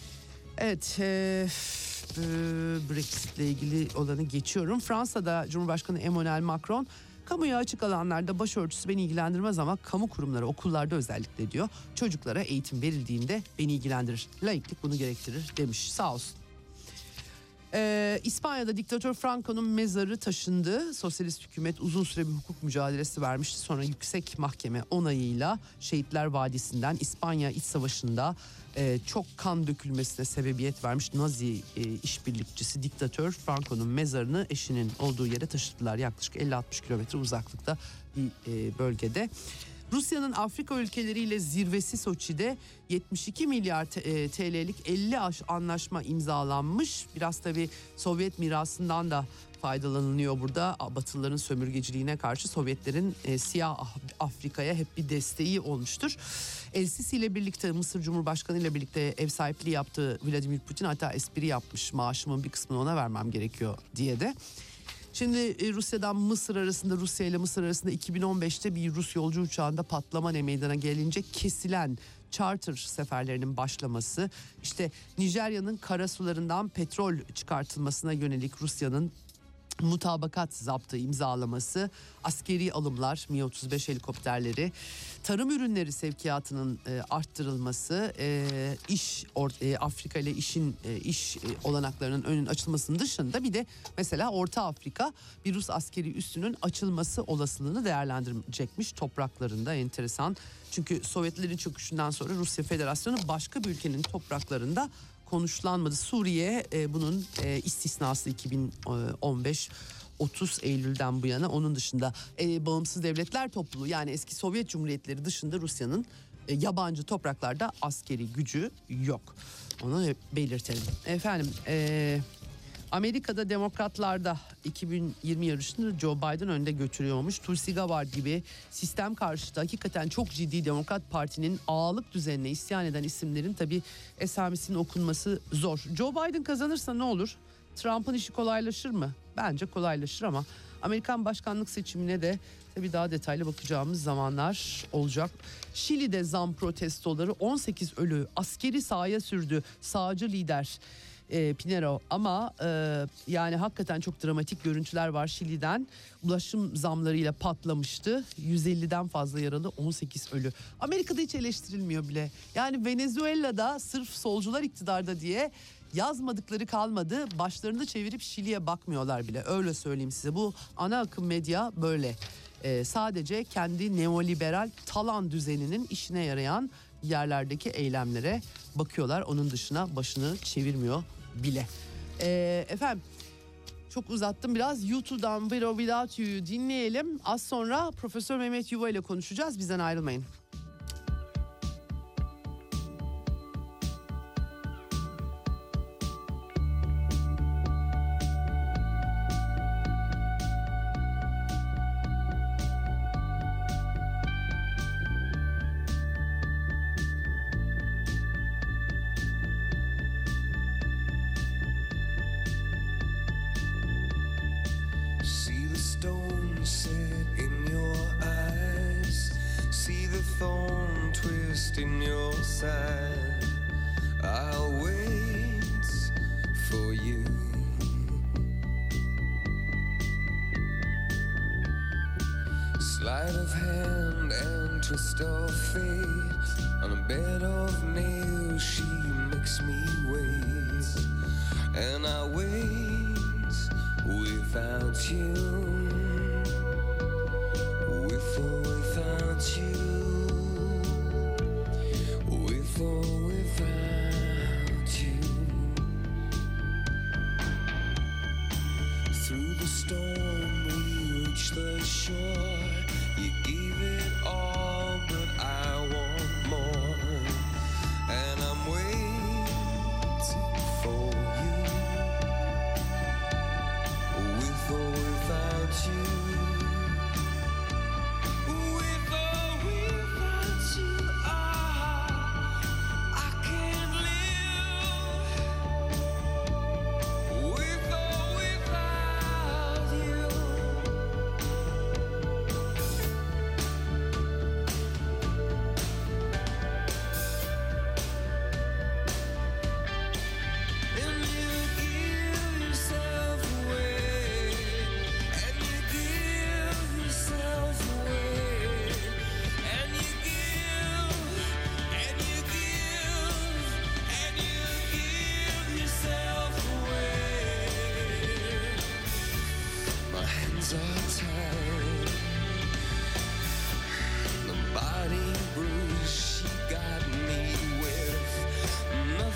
Evet, Brexit ile ilgili olanı geçiyorum. Fransa'da Cumhurbaşkanı Emmanuel Macron, kamuya açık alanlarda başörtüsü beni ilgilendirmez ama kamu kurumları, okullarda özellikle diyor, çocuklara eğitim verildiğinde beni ilgilendirir. Laiklik bunu gerektirir demiş, sağ olsun. İspanya'da diktatör Franco'nun mezarı taşındı. Sosyalist hükümet uzun süre bir hukuk mücadelesi vermişti. Sonra yüksek mahkeme onayıyla Şehitler Vadisi'nden İspanya İç Savaşı'nda çok kan dökülmesine sebebiyet vermiş Nazi işbirlikçisi diktatör Franco'nun mezarını eşinin olduğu yere taşıdılar. Yaklaşık 50-60 kilometre uzaklıkta bir bölgede. Rusya'nın Afrika ülkeleriyle zirvesi Soçi'de 72 milyar TL'lik 50 anlaşma imzalanmış. Biraz tabii Sovyet mirasından da faydalanılıyor burada. Batılıların sömürgeciliğine karşı Sovyetlerin siyah Afrika'ya hep bir desteği olmuştur. El-Sisi ile birlikte, Mısır Cumhurbaşkanı ile birlikte ev sahipliği yaptığı Vladimir Putin hatta espri yapmış, maaşımın bir kısmını ona vermem gerekiyor diye de. Şimdi Rusya'dan Mısır arasında, Rusya ile Mısır arasında 2015'te bir Rus yolcu uçağında patlama meydana gelince kesilen charter seferlerinin başlaması, işte Nijerya'nın karasularından petrol çıkartılmasına yönelik Rusya'nın mutabakat zaptı imzalaması, askeri alımlar, Mi-35 helikopterleri, tarım ürünleri sevkiyatının arttırılması, Afrika ile iş olanaklarının önünün açılmasının dışında bir de mesela Orta Afrika bir Rus askeri üssünün açılması olasılığını değerlendirecekmiş topraklarında. Enteresan. Çünkü Sovyetlerin çöküşünden sonra Rusya Federasyonu başka bir ülkenin topraklarında konuşlanmadı. Suriye bunun istisnası 2015 30 Eylül'den bu yana. Onun dışında bağımsız devletler topluluğu yani eski Sovyet Cumhuriyetleri dışında Rusya'nın yabancı topraklarda askeri gücü yok. Onu belirtelim. Efendim Amerika'da demokratlarda 2020 yarışını Joe Biden önde götürüyormuş. Tulsi Gabbard gibi sistem karşıtı hakikaten çok ciddi Demokrat Parti'nin ağalık düzenine isyan eden isimlerin tabii esamesinin okunması zor. Joe Biden kazanırsa ne olur? Trump'ın işi kolaylaşır mı? Bence kolaylaşır ama Amerikan başkanlık seçimine de tabii daha detaylı bakacağımız zamanlar olacak. Şili'de zam protestoları 18 ölü askeri sahaya sürdü sağcı lider Pinero ama yani hakikaten çok dramatik görüntüler var Şili'den. Ulaşım zamlarıyla patlamıştı. 150'den fazla yaralı, 18 ölü. Amerika'da hiç eleştirilmiyor bile. Yani Venezuela'da sırf solcular iktidarda diye yazmadıkları kalmadı. Başlarını çevirip Şili'ye bakmıyorlar bile. Öyle söyleyeyim size. Bu ana akım medya böyle. Sadece kendi neoliberal talan düzeninin işine yarayan yerlerdeki eylemlere bakıyorlar. Onun dışına başını çevirmiyor bile. Efendim çok uzattım biraz. YouTube'dan With or Without You'yu dinleyelim. Az sonra Profesör Mehmet Yuva ile konuşacağız. Bizden ayrılmayın. In your side, I'll wait for you. Sleight of hand and twist of fate. On a bed of nails, she makes me wait, and I wait without you, with or without you. With or without you. Through the storm we reach the shore. You gave it all, but I want more. And I'm waiting for you. With or without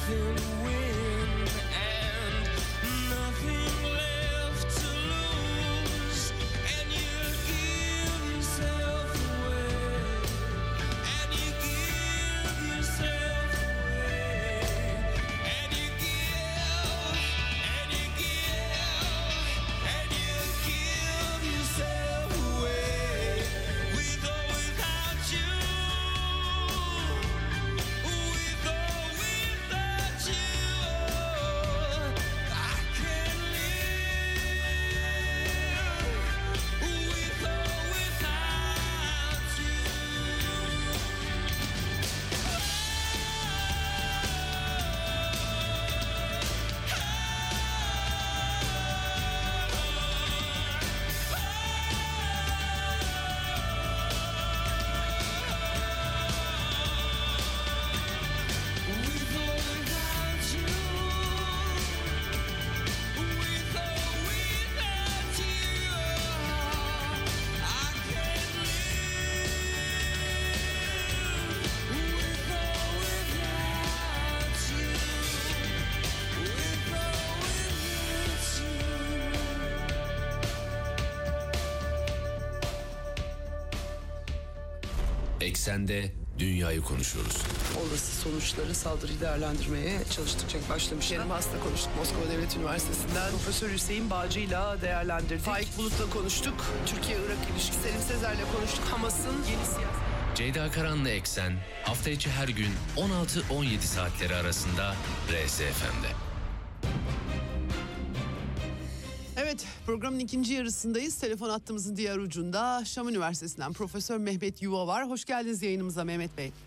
nothing to win and nothing left to lose, and you give yourself away, and you give yourself away, and you give, and you give, and you give yourself away, with or without you, with or without you, I can't live, with or without you. With or without you, with or without you, I can't live. With or without you, with or without you. Eksende dünyayı konuşuyoruz. Olası sonuçları saldırıyı değerlendirmeye çalıştıkça başlamışlar. Kerim Has'la konuştuk Moskova Devlet Üniversitesi'nden. Profesör Hüseyin Bağcı'yla değerlendirdik. Faik Bulut'la konuştuk. Türkiye-Irak ilişkisi. Selim Sezer'le konuştuk. Hamas'ın yeni siyaset. Ceyda Karan'la Eksen hafta içi her gün 16-17 saatleri arasında RSFM'de. Evet, programın ikinci yarısındayız. Telefon hattımızın diğer ucunda Şam Üniversitesi'nden Profesör Mehmet Yuva var. Hoş geldiniz yayınımıza Mehmet Bey.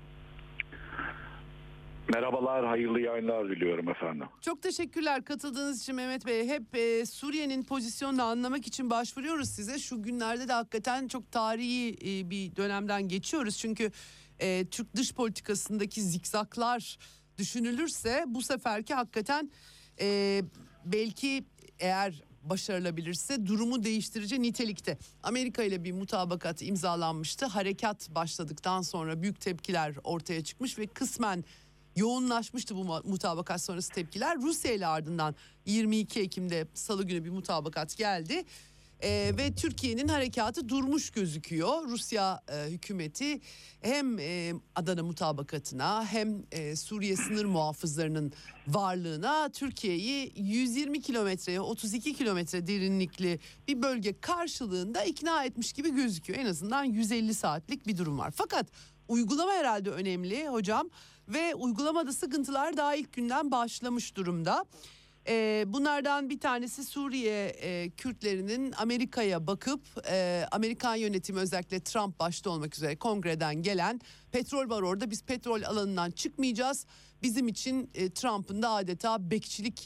Merhabalar, hayırlı yayınlar diliyorum efendim. Çok teşekkürler katıldığınız için Mehmet Bey. Hep Suriye'nin pozisyonunu anlamak için başvuruyoruz size. Şu günlerde de hakikaten çok tarihi bir dönemden geçiyoruz. Çünkü Türk dış politikasındaki zikzaklar düşünülürse bu seferki hakikaten belki eğer başarılabilirse durumu değiştirici nitelikte. Amerika ile bir mutabakat imzalanmıştı. Harekat başladıktan sonra büyük tepkiler ortaya çıkmış ve kısmen yoğunlaşmıştı bu mutabakat sonrası tepkiler. Rusya ile ardından 22 Ekim'de Salı günü bir mutabakat geldi. Ve Türkiye'nin harekatı durmuş gözüküyor. Rusya hükümeti hem Adana mutabakatına hem Suriye sınır muhafızlarının varlığına Türkiye'yi 120 kilometreye 32 kilometre derinlikli bir bölge karşılığında ikna etmiş gibi gözüküyor. En azından 150 saatlik bir durum var. Fakat uygulama herhalde önemli hocam ve uygulamada sıkıntılar daha ilk günden başlamış durumda. Bunlardan bir tanesi Suriye Kürtlerinin Amerika'ya bakıp Amerikan yönetimi özellikle Trump başta olmak üzere kongreden gelen petrol var orada, biz petrol alanından çıkmayacağız. Bizim için Trump'ın da adeta bekçilik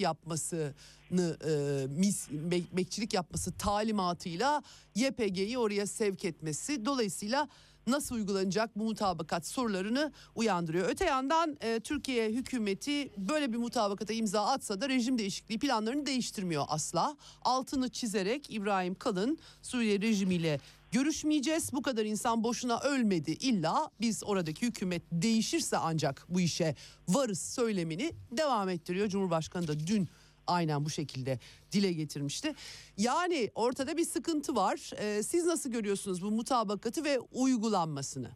yapması talimatıyla YPG'yi oraya sevk etmesi. Dolayısıyla nasıl uygulanacak bu mutabakat sorularını uyandırıyor. Öte yandan Türkiye hükümeti böyle bir mutabakata imza atsa da rejim değişikliği planlarını değiştirmiyor asla. Altını çizerek İbrahim Kalın Suriye rejimiyle görüşmeyeceğiz. Bu kadar insan boşuna ölmedi. İlla biz oradaki hükümet değişirse ancak bu işe varız söylemini devam ettiriyor. Cumhurbaşkanı da dün aynen bu şekilde dile getirmişti. Yani ortada bir sıkıntı var. Siz nasıl görüyorsunuz bu mutabakatı ve uygulanmasını?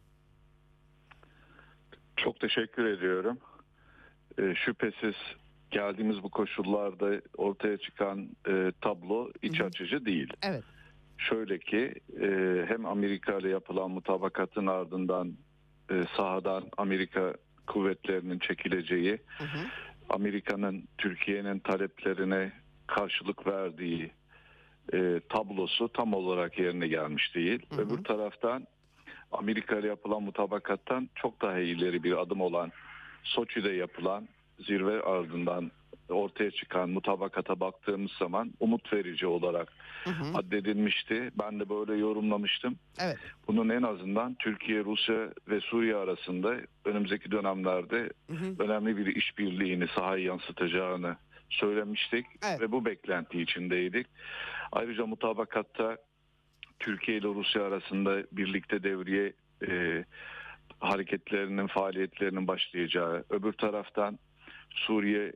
Çok teşekkür ediyorum. Şüphesiz geldiğimiz bu koşullarda ortaya çıkan tablo iç açıcı değil. Evet. Şöyle ki hem Amerika ile yapılan mutabakatın ardından sahadan Amerika kuvvetlerinin çekileceği, Amerika'nın Türkiye'nin taleplerine karşılık verdiği tablosu tam olarak yerine gelmiş değil. Öbür taraftan Amerika ile yapılan mutabakattan çok daha ileri bir adım olan Soçi'de yapılan zirve ardından ortaya çıkan mutabakata baktığımız zaman umut verici olarak addedilmişti. Ben de böyle yorumlamıştım. Evet. Bunun en azından Türkiye, Rusya ve Suriye arasında önümüzdeki dönemlerde önemli bir işbirliğini sahaya yansıtacağını söylemiştik. Evet. Ve bu beklenti içindeydik. Ayrıca mutabakatta Türkiye ile Rusya arasında birlikte devriye hareketlerinin, faaliyetlerinin başlayacağı, öbür taraftan Suriye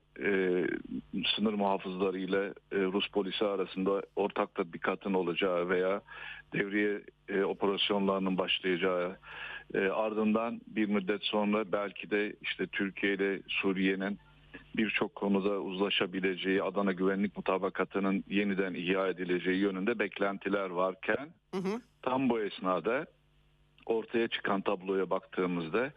sınır muhafızları ile Rus polisi arasında ortak tatbikatın olacağı veya devriye operasyonlarının başlayacağı, ardından bir müddet sonra belki de işte Türkiye ile Suriye'nin birçok konuda uzlaşabileceği, Adana Güvenlik Mutabakatı'nın yeniden ihya edileceği yönünde beklentiler varken tam bu esnada ortaya çıkan tabloya baktığımızda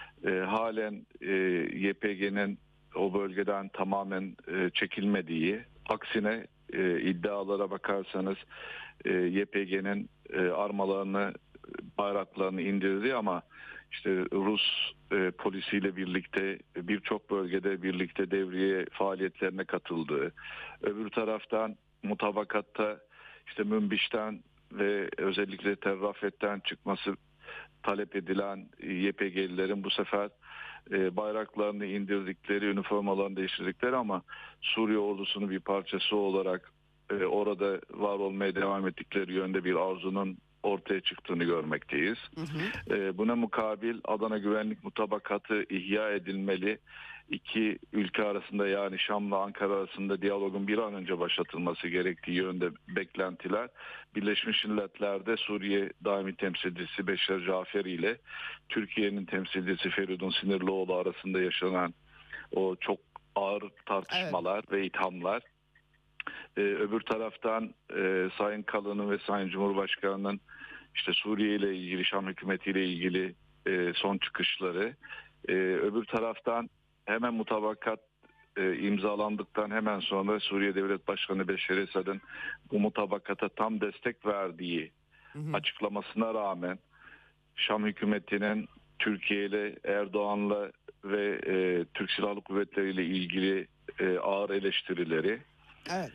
halen YPG'nin o bölgeden tamamen çekilmediği, aksine iddialara bakarsanız YPG'nin armalarını, bayraklarını indirdi ama işte Rus polisiyle birlikte birçok bölgede birlikte devriye faaliyetlerine katıldığı, öbür taraftan mutabakatta işte Münbiş'ten ve özellikle Tel Rafet'ten çıkması talep edilen YPG'lilerin bu sefer bayraklarını indirdikleri, üniformalarını değiştirdikleri ama Suriye ordusunun bir parçası olarak orada var olmaya devam ettikleri yönde bir arzunun ortaya çıktığını görmekteyiz. Buna mukabil Adana Güvenlik Mutabakatı ihya edilmeli. İki ülke arasında, yani Şam'la Ankara arasında diyalogun bir an önce başlatılması gerektiği yönde beklentiler. Birleşmiş Milletler'de Suriye daimi temsilcisi Beşer Caferi ile Türkiye'nin temsilcisi Feridun Sinirlioğlu arasında yaşanan o çok ağır tartışmalar ve ithamlar. Öbür taraftan Sayın Kalın'ın ve Sayın Cumhurbaşkanı'nın işte Suriye ile ilgili, Şam hükümetiyle ilgili son çıkışları. Öbür taraftan hemen mutabakat imzalandıktan hemen sonra Suriye Devlet Başkanı Beşar Esad'ın bu mutabakata tam destek verdiği açıklamasına rağmen Şam hükümetinin Türkiye ile, Erdoğan'la ve Türk Silahlı Kuvvetleri ile ilgili ağır eleştirileri. Evet.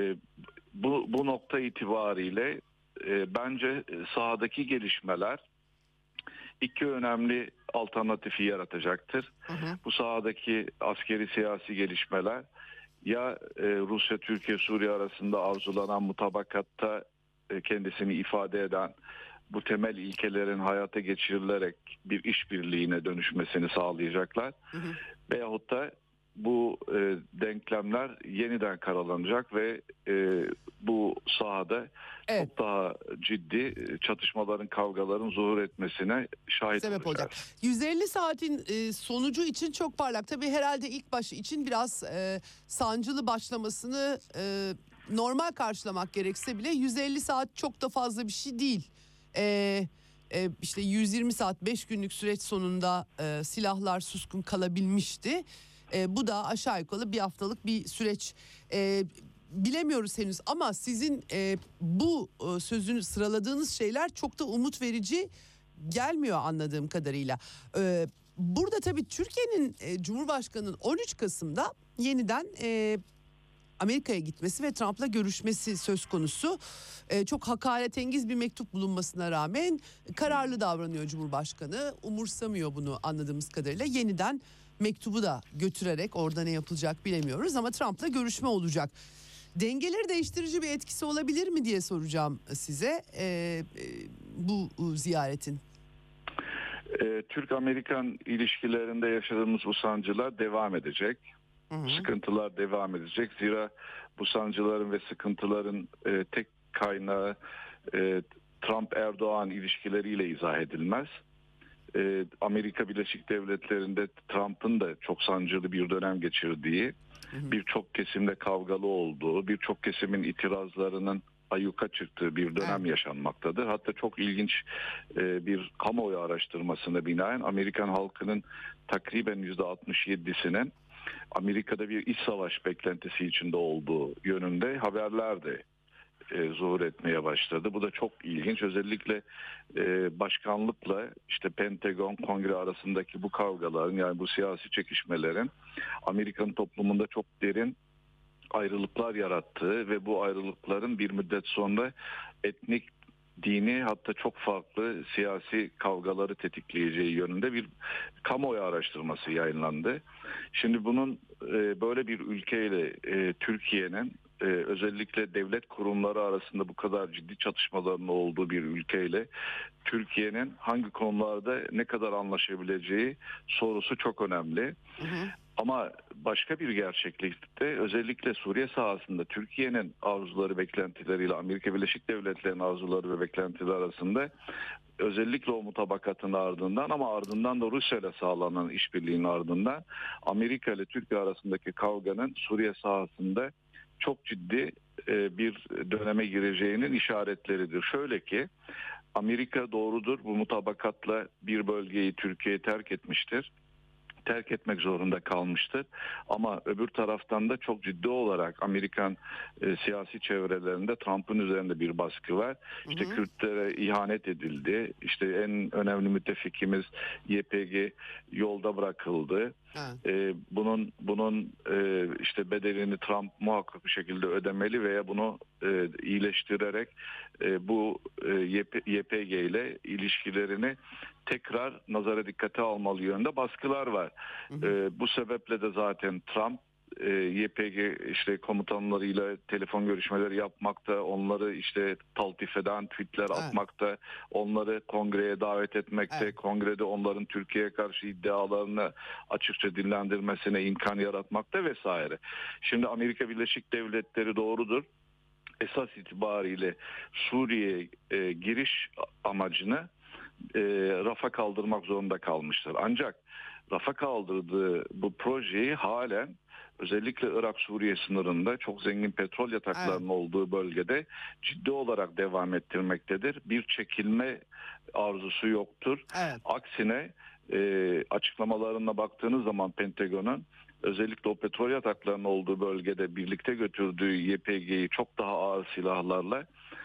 Bu nokta itibariyle bence sahadaki gelişmeler iki önemli alternatifi yaratacaktır. Bu sahadaki askeri siyasi gelişmeler ya Rusya, Türkiye, Suriye arasında arzulanan mutabakatta kendisini ifade eden bu temel ilkelerin hayata geçirilerek bir işbirliğine dönüşmesini sağlayacaklar. Veyahut da bu denklemler yeniden karalanacak ve bu sahada çok daha ciddi çatışmaların, kavgaların zuhur etmesine şahit sebep olacak. olacağız. 150 saatin sonucu için çok parlak. Tabii herhalde ilk baş için biraz sancılı başlamasını normal karşılamak gerekse bile 150 saat çok da fazla bir şey değil. İşte 120 saat 5 günlük süreç sonunda silahlar suskun kalabilmişti. Bu da aşağı yukarı bir haftalık bir süreç. Bilemiyoruz henüz ama sizin bu sözünü sıraladığınız şeyler çok da umut verici gelmiyor anladığım kadarıyla. Burada tabii Türkiye'nin Cumhurbaşkanı'nın 13 Kasım'da yeniden Amerika'ya gitmesi ve Trump'la görüşmesi söz konusu. Çok hakaretengiz bir mektup bulunmasına rağmen kararlı davranıyor Cumhurbaşkanı. Umursamıyor bunu anladığımız kadarıyla. Yeniden mektubu da götürerek, orada ne yapılacak bilemiyoruz ama Trump'la görüşme olacak. Dengeleri değiştirici bir etkisi olabilir mi diye soracağım size bu ziyaretin. Türk-Amerikan ilişkilerinde yaşadığımız bu sancılar devam edecek. Sıkıntılar devam edecek. Zira bu sancıların ve sıkıntıların tek kaynağı Trump-Erdoğan ilişkileriyle izah edilmez. Amerika Birleşik Devletleri'nde Trump'ın da çok sancılı bir dönem geçirdiği, birçok kesimde kavgalı olduğu, birçok kesimin itirazlarının ayyuka çıktığı bir dönem yaşanmaktadır. Hatta çok ilginç bir kamuoyu araştırmasına binaen Amerikan halkının takriben %67'sinin Amerika'da bir iç savaş beklentisi içinde olduğu yönünde haberler de zuhur etmeye başladı. Bu da çok ilginç. Özellikle başkanlıkla işte Pentagon, Kongre arasındaki bu kavgaların, yani bu siyasi çekişmelerin Amerikan toplumunda çok derin ayrılıklar yarattığı ve bu ayrılıkların bir müddet sonra etnik, dini, hatta çok farklı siyasi kavgaları tetikleyeceği yönünde bir kamuoyu araştırması yayınlandı. Şimdi bunun böyle bir ülkeyle Türkiye'nin özellikle devlet kurumları arasında bu kadar ciddi çatışmaların olduğu bir ülkeyle Türkiye'nin hangi konularda ne kadar anlaşabileceği sorusu çok önemli. Ama başka bir gerçeklikte özellikle Suriye sahasında Türkiye'nin arzuları beklentileriyle Amerika Birleşik Devletleri'nin arzuları ve beklentileri arasında özellikle o mutabakatın ardından ama ardından da Rusya ile sağlanan işbirliğinin ardından Amerika ile Türkiye arasındaki kavganın Suriye sahasında çok ciddi bir döneme gireceğinin işaretleridir. Şöyle ki Amerika doğrudur bu mutabakatla bir bölgeyi Türkiye terk etmiştir. Terk etmek zorunda kalmıştır. Ama öbür taraftan da çok ciddi olarak Amerikan siyasi çevrelerinde Trump'ın üzerinde bir baskı var. İşte Kürtlere ihanet edildi. İşte en önemli müttefikimiz YPG yolda bırakıldı. Bunun işte bedelini Trump muhakkak bir şekilde ödemeli veya bunu iyileştirerek bu YPG ile ilişkilerini tekrar nazara dikkate almalı yönde baskılar var. Bu sebeple de zaten Trump YPG işte komutanlarıyla telefon görüşmeleri yapmakta, onları işte taltif eden tweetler atmakta, onları kongreye davet etmekte, kongrede onların Türkiye'ye karşı iddialarını açıkça dillendirmesine imkan yaratmakta vesaire. Şimdi Amerika Birleşik Devletleri doğrudur. Esas itibariyle Suriye'ye giriş amacını rafa kaldırmak zorunda kalmıştır. Ancak rafa kaldırdığı bu projeyi halen özellikle Irak-Suriye sınırında çok zengin petrol yataklarının olduğu bölgede ciddi olarak devam ettirmektedir. Bir çekilme arzusu yoktur. Aksine açıklamalarına baktığınız zaman Pentagon'un özellikle o petrol yataklarının olduğu bölgede birlikte götürdüğü YPG'yi çok daha ağır silahlarla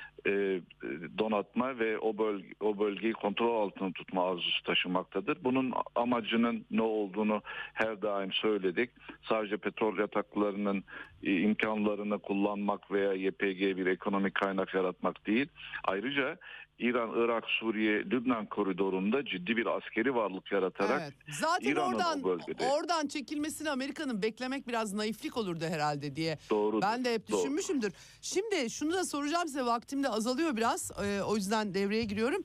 donatma ve o bölgeyi kontrol altında tutma arzusu taşımaktadır. Bunun amacının ne olduğunu her daim söyledik. Sadece petrol yataklarının imkanlarını kullanmak veya YPG'ye bir ekonomik kaynak yaratmak değil. Ayrıca İran, Irak, Suriye, Lübnan koridorunda ciddi bir askeri varlık yaratarak zaten İran'ın oradan çekilmesini Amerika'nın beklemek biraz naiflik olurdu herhalde diye. Doğrudur, ben de hep düşünmüşümdür. Şimdi şunu da soracağım size, vaktim de azalıyor biraz. O yüzden devreye giriyorum.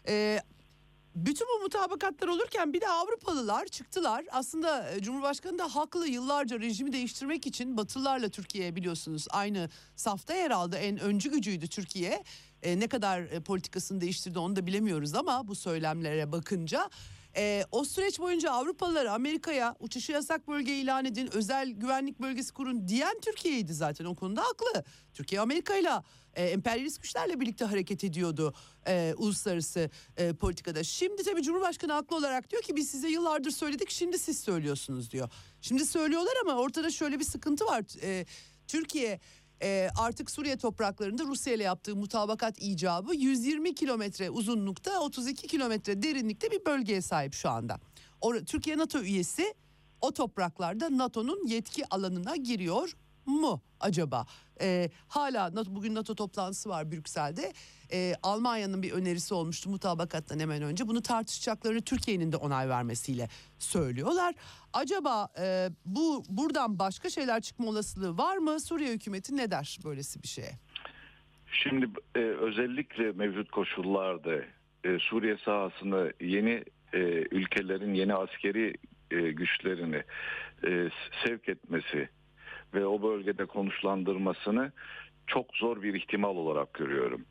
Bütün bu mutabakatlar olurken bir de Avrupalılar çıktılar. Aslında Cumhurbaşkanı da haklı, yıllarca rejimi değiştirmek için Batılılarla Türkiye biliyorsunuz aynı safta yer aldı. En öncü gücüydü Türkiye. Ne kadar politikasını değiştirdi onu da bilemiyoruz ama bu söylemlere bakınca. O süreç boyunca Avrupalılar Amerika'ya uçuşu yasak bölge ilan edin, özel güvenlik bölgesi kurun diyen Türkiye'ydi zaten, o konuda haklı. Türkiye Amerika'yla emperyalist güçlerle birlikte hareket ediyordu uluslararası politikada. Şimdi tabii Cumhurbaşkanı haklı olarak diyor ki biz size yıllardır söyledik, şimdi siz söylüyorsunuz diyor. Şimdi söylüyorlar ama ortada şöyle bir sıkıntı var. Türkiye artık Suriye topraklarında Rusya ile yaptığı mutabakat icabı 120 kilometre uzunlukta 32 kilometre derinlikte bir bölgeye sahip şu anda. Türkiye NATO üyesi, o topraklarda NATO'nun yetki alanına giriyor mu acaba? Hala bugün NATO toplantısı var Brüksel'de. Almanya'nın bir önerisi olmuştu mutabakattan hemen önce. Bunu tartışacaklarını Türkiye'nin de onay vermesiyle söylüyorlar. Acaba buradan başka şeyler çıkma olasılığı var mı? Suriye hükümeti ne der böylesi bir şeye? Şimdi özellikle mevcut koşullarda Suriye sahasında yeni ülkelerin yeni askeri güçlerini sevk etmesi ve o bölgede konuşlandırmasını çok zor bir ihtimal olarak görüyorum.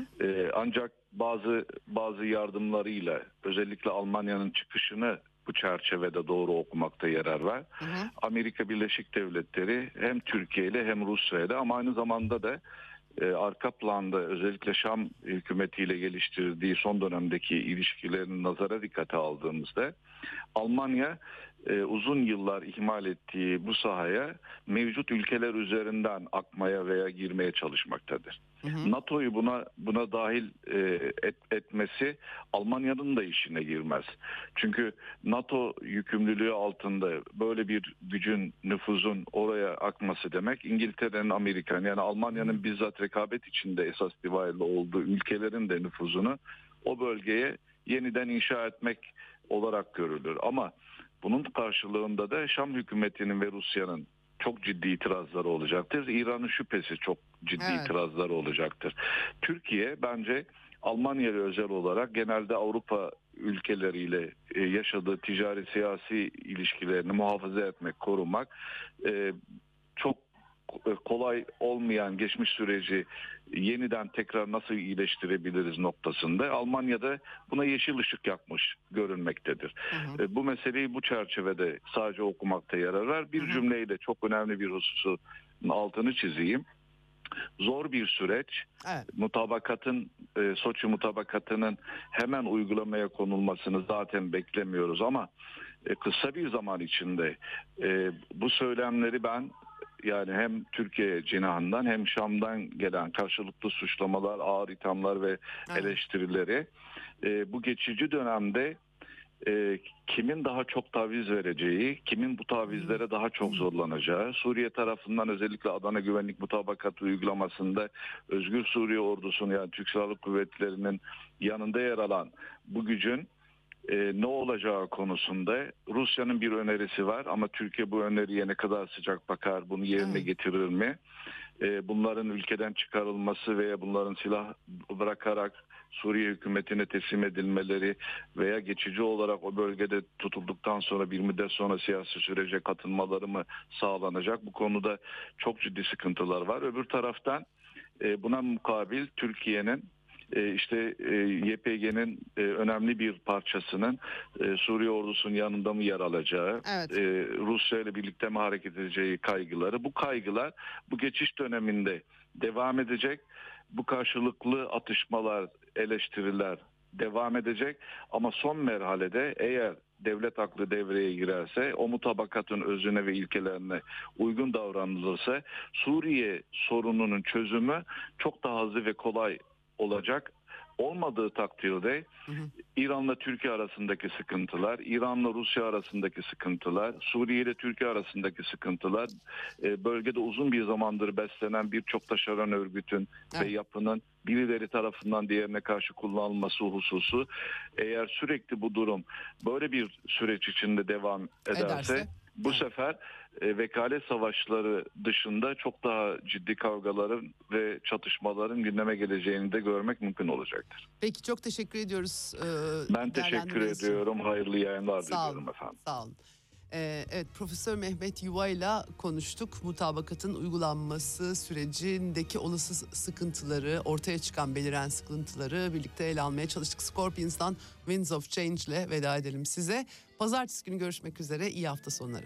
Ancak bazı yardımlarıyla özellikle Almanya'nın çıkışını bu çerçevede doğru okumakta yarar var. Amerika Birleşik Devletleri hem Türkiye ile hem Rusya ile ama aynı zamanda da arka planda özellikle Şam hükümetiyle geliştirdiği son dönemdeki ilişkilerini nazara dikkate aldığımızda Almanya uzun yıllar ihmal ettiği bu sahaya mevcut ülkeler üzerinden akmaya veya girmeye çalışmaktadır. NATO'yu buna dahil etmesi Almanya'nın da işine girmez. Çünkü NATO yükümlülüğü altında böyle bir gücün, nüfuzun oraya akması demek İngiltere'nin, Amerika'nın yani Almanya'nın bizzat rekabet içinde esas itibariyle olduğu ülkelerin de nüfuzunu o bölgeye yeniden inşa etmek olarak görülür. Ama bunun karşılığında da Şam hükümetinin ve Rusya'nın çok ciddi itirazları olacaktır. İran'ın şüphesiz çok ciddi Evet. itirazları olacaktır. Türkiye bence Almanya'ya özel olarak genelde Avrupa ülkeleriyle yaşadığı ticari siyasi ilişkilerini muhafaza etmek, korumak çok kolay olmayan geçmiş süreci yeniden tekrar nasıl iyileştirebiliriz noktasında Almanya'da buna yeşil ışık yakmış görünmektedir. Bu meseleyi bu çerçevede sadece okumakta yarar var. Bir cümleyle çok önemli bir hususun altını çizeyim. Zor bir süreç. Evet. Soçi mutabakatının hemen uygulamaya konulmasını zaten beklemiyoruz ama kısa bir zaman içinde bu söylemleri ben yani hem Türkiye cinahından hem Şam'dan gelen karşılıklı suçlamalar, ağır ithamlar ve eleştirileri bu geçici dönemde kimin daha çok taviz vereceği, kimin bu tavizlere daha çok zorlanacağı, Suriye tarafından özellikle Adana Güvenlik Mutabakatı uygulamasında Özgür Suriye Ordusu'nun yani Türk Silahlı Kuvvetleri'nin yanında yer alan bu gücün ne olacağı konusunda Rusya'nın bir önerisi var ama Türkiye bu öneriye ne kadar sıcak bakar, bunu yerine getirir mi? Bunların ülkeden çıkarılması veya bunların silah bırakarak Suriye hükümetine teslim edilmeleri veya geçici olarak o bölgede tutulduktan sonra bir müddet sonra siyasi sürece katılmaları mı sağlanacak? Bu konuda çok ciddi sıkıntılar var. Öbür taraftan buna mukabil Türkiye'nin YPG'nin önemli bir parçasının Suriye ordusunun yanında mı yer alacağı, Evet. Rusya ile birlikte mi hareket edeceği kaygıları. Bu kaygılar bu geçiş döneminde devam edecek. Bu karşılıklı atışmalar, eleştiriler devam edecek. Ama son merhalede eğer devlet aklı devreye girerse, o mutabakatın özüne ve ilkelerine uygun davranılırsa Suriye sorununun çözümü çok daha hızlı ve kolay olacak. Olmadığı takdirde İran'la Türkiye arasındaki sıkıntılar, İran'la Rusya arasındaki sıkıntılar, Suriye ile Türkiye arasındaki sıkıntılar, bölgede uzun bir zamandır beslenen birçok taşeron örgütün ve yapının birileri tarafından diğerine karşı kullanılması hususu, eğer sürekli bu durum böyle bir süreç içinde devam ederse bu sefer vekalet savaşları dışında çok daha ciddi kavgaların ve çatışmaların gündeme geleceğini de görmek mümkün olacaktır. Peki, çok teşekkür ediyoruz. Ben teşekkür ediyorum. Hayırlı yayınlar diliyorum efendim. Sağ olun. Evet, Profesör Mehmet Yuva ile konuştuk. Mutabakatın uygulanması sürecindeki olası sıkıntıları, ortaya çıkan beliren sıkıntıları birlikte ele almaya çalıştık. Scorpions'tan Winds of Change ile veda edelim size. Pazartesi günü görüşmek üzere. İyi hafta sonları.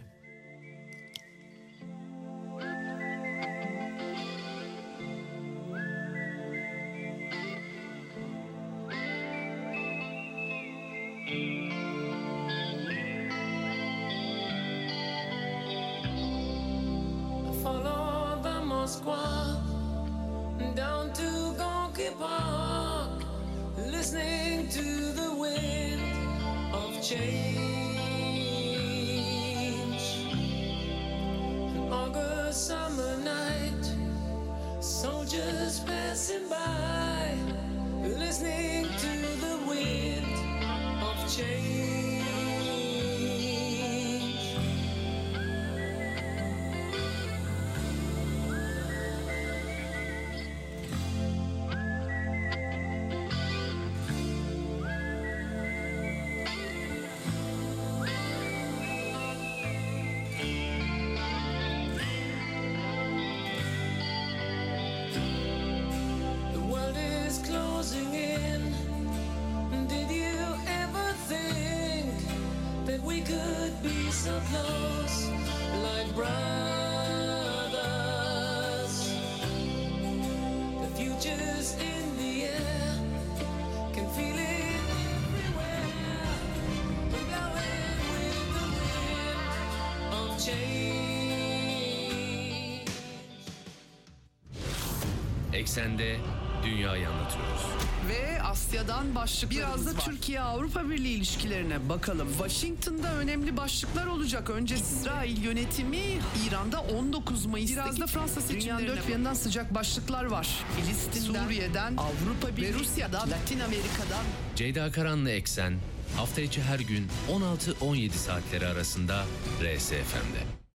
Follow the Moskva down to Gonky Park, listening to the wind of change. An August summer night, soldiers passing by, listening to the wind of change. The world is closing in. Did you ever think that we could be so close, like brothers? The future's in the air, can feel it everywhere. We're blowing with the wind of change. Eksende dünyayı anlatıyoruz. Ve Asya'dan başlıklarımız Biraz da var. Türkiye-Avrupa Birliği ilişkilerine bakalım. Washington'da önemli başlıklar olacak. Önce İsrail yönetimi İran'da 19 Mayıs'taki Biraz da Fransa seçimlerine dünyanın dört bir yanından sıcak başlıklar var. Filistin'den, Suriye'den, Avrupa Birliği ve Rusya'dan, Latin Amerika'dan. Ceyda Karan'la Eksen hafta içi her gün 16-17 saatleri arasında RSFM'de.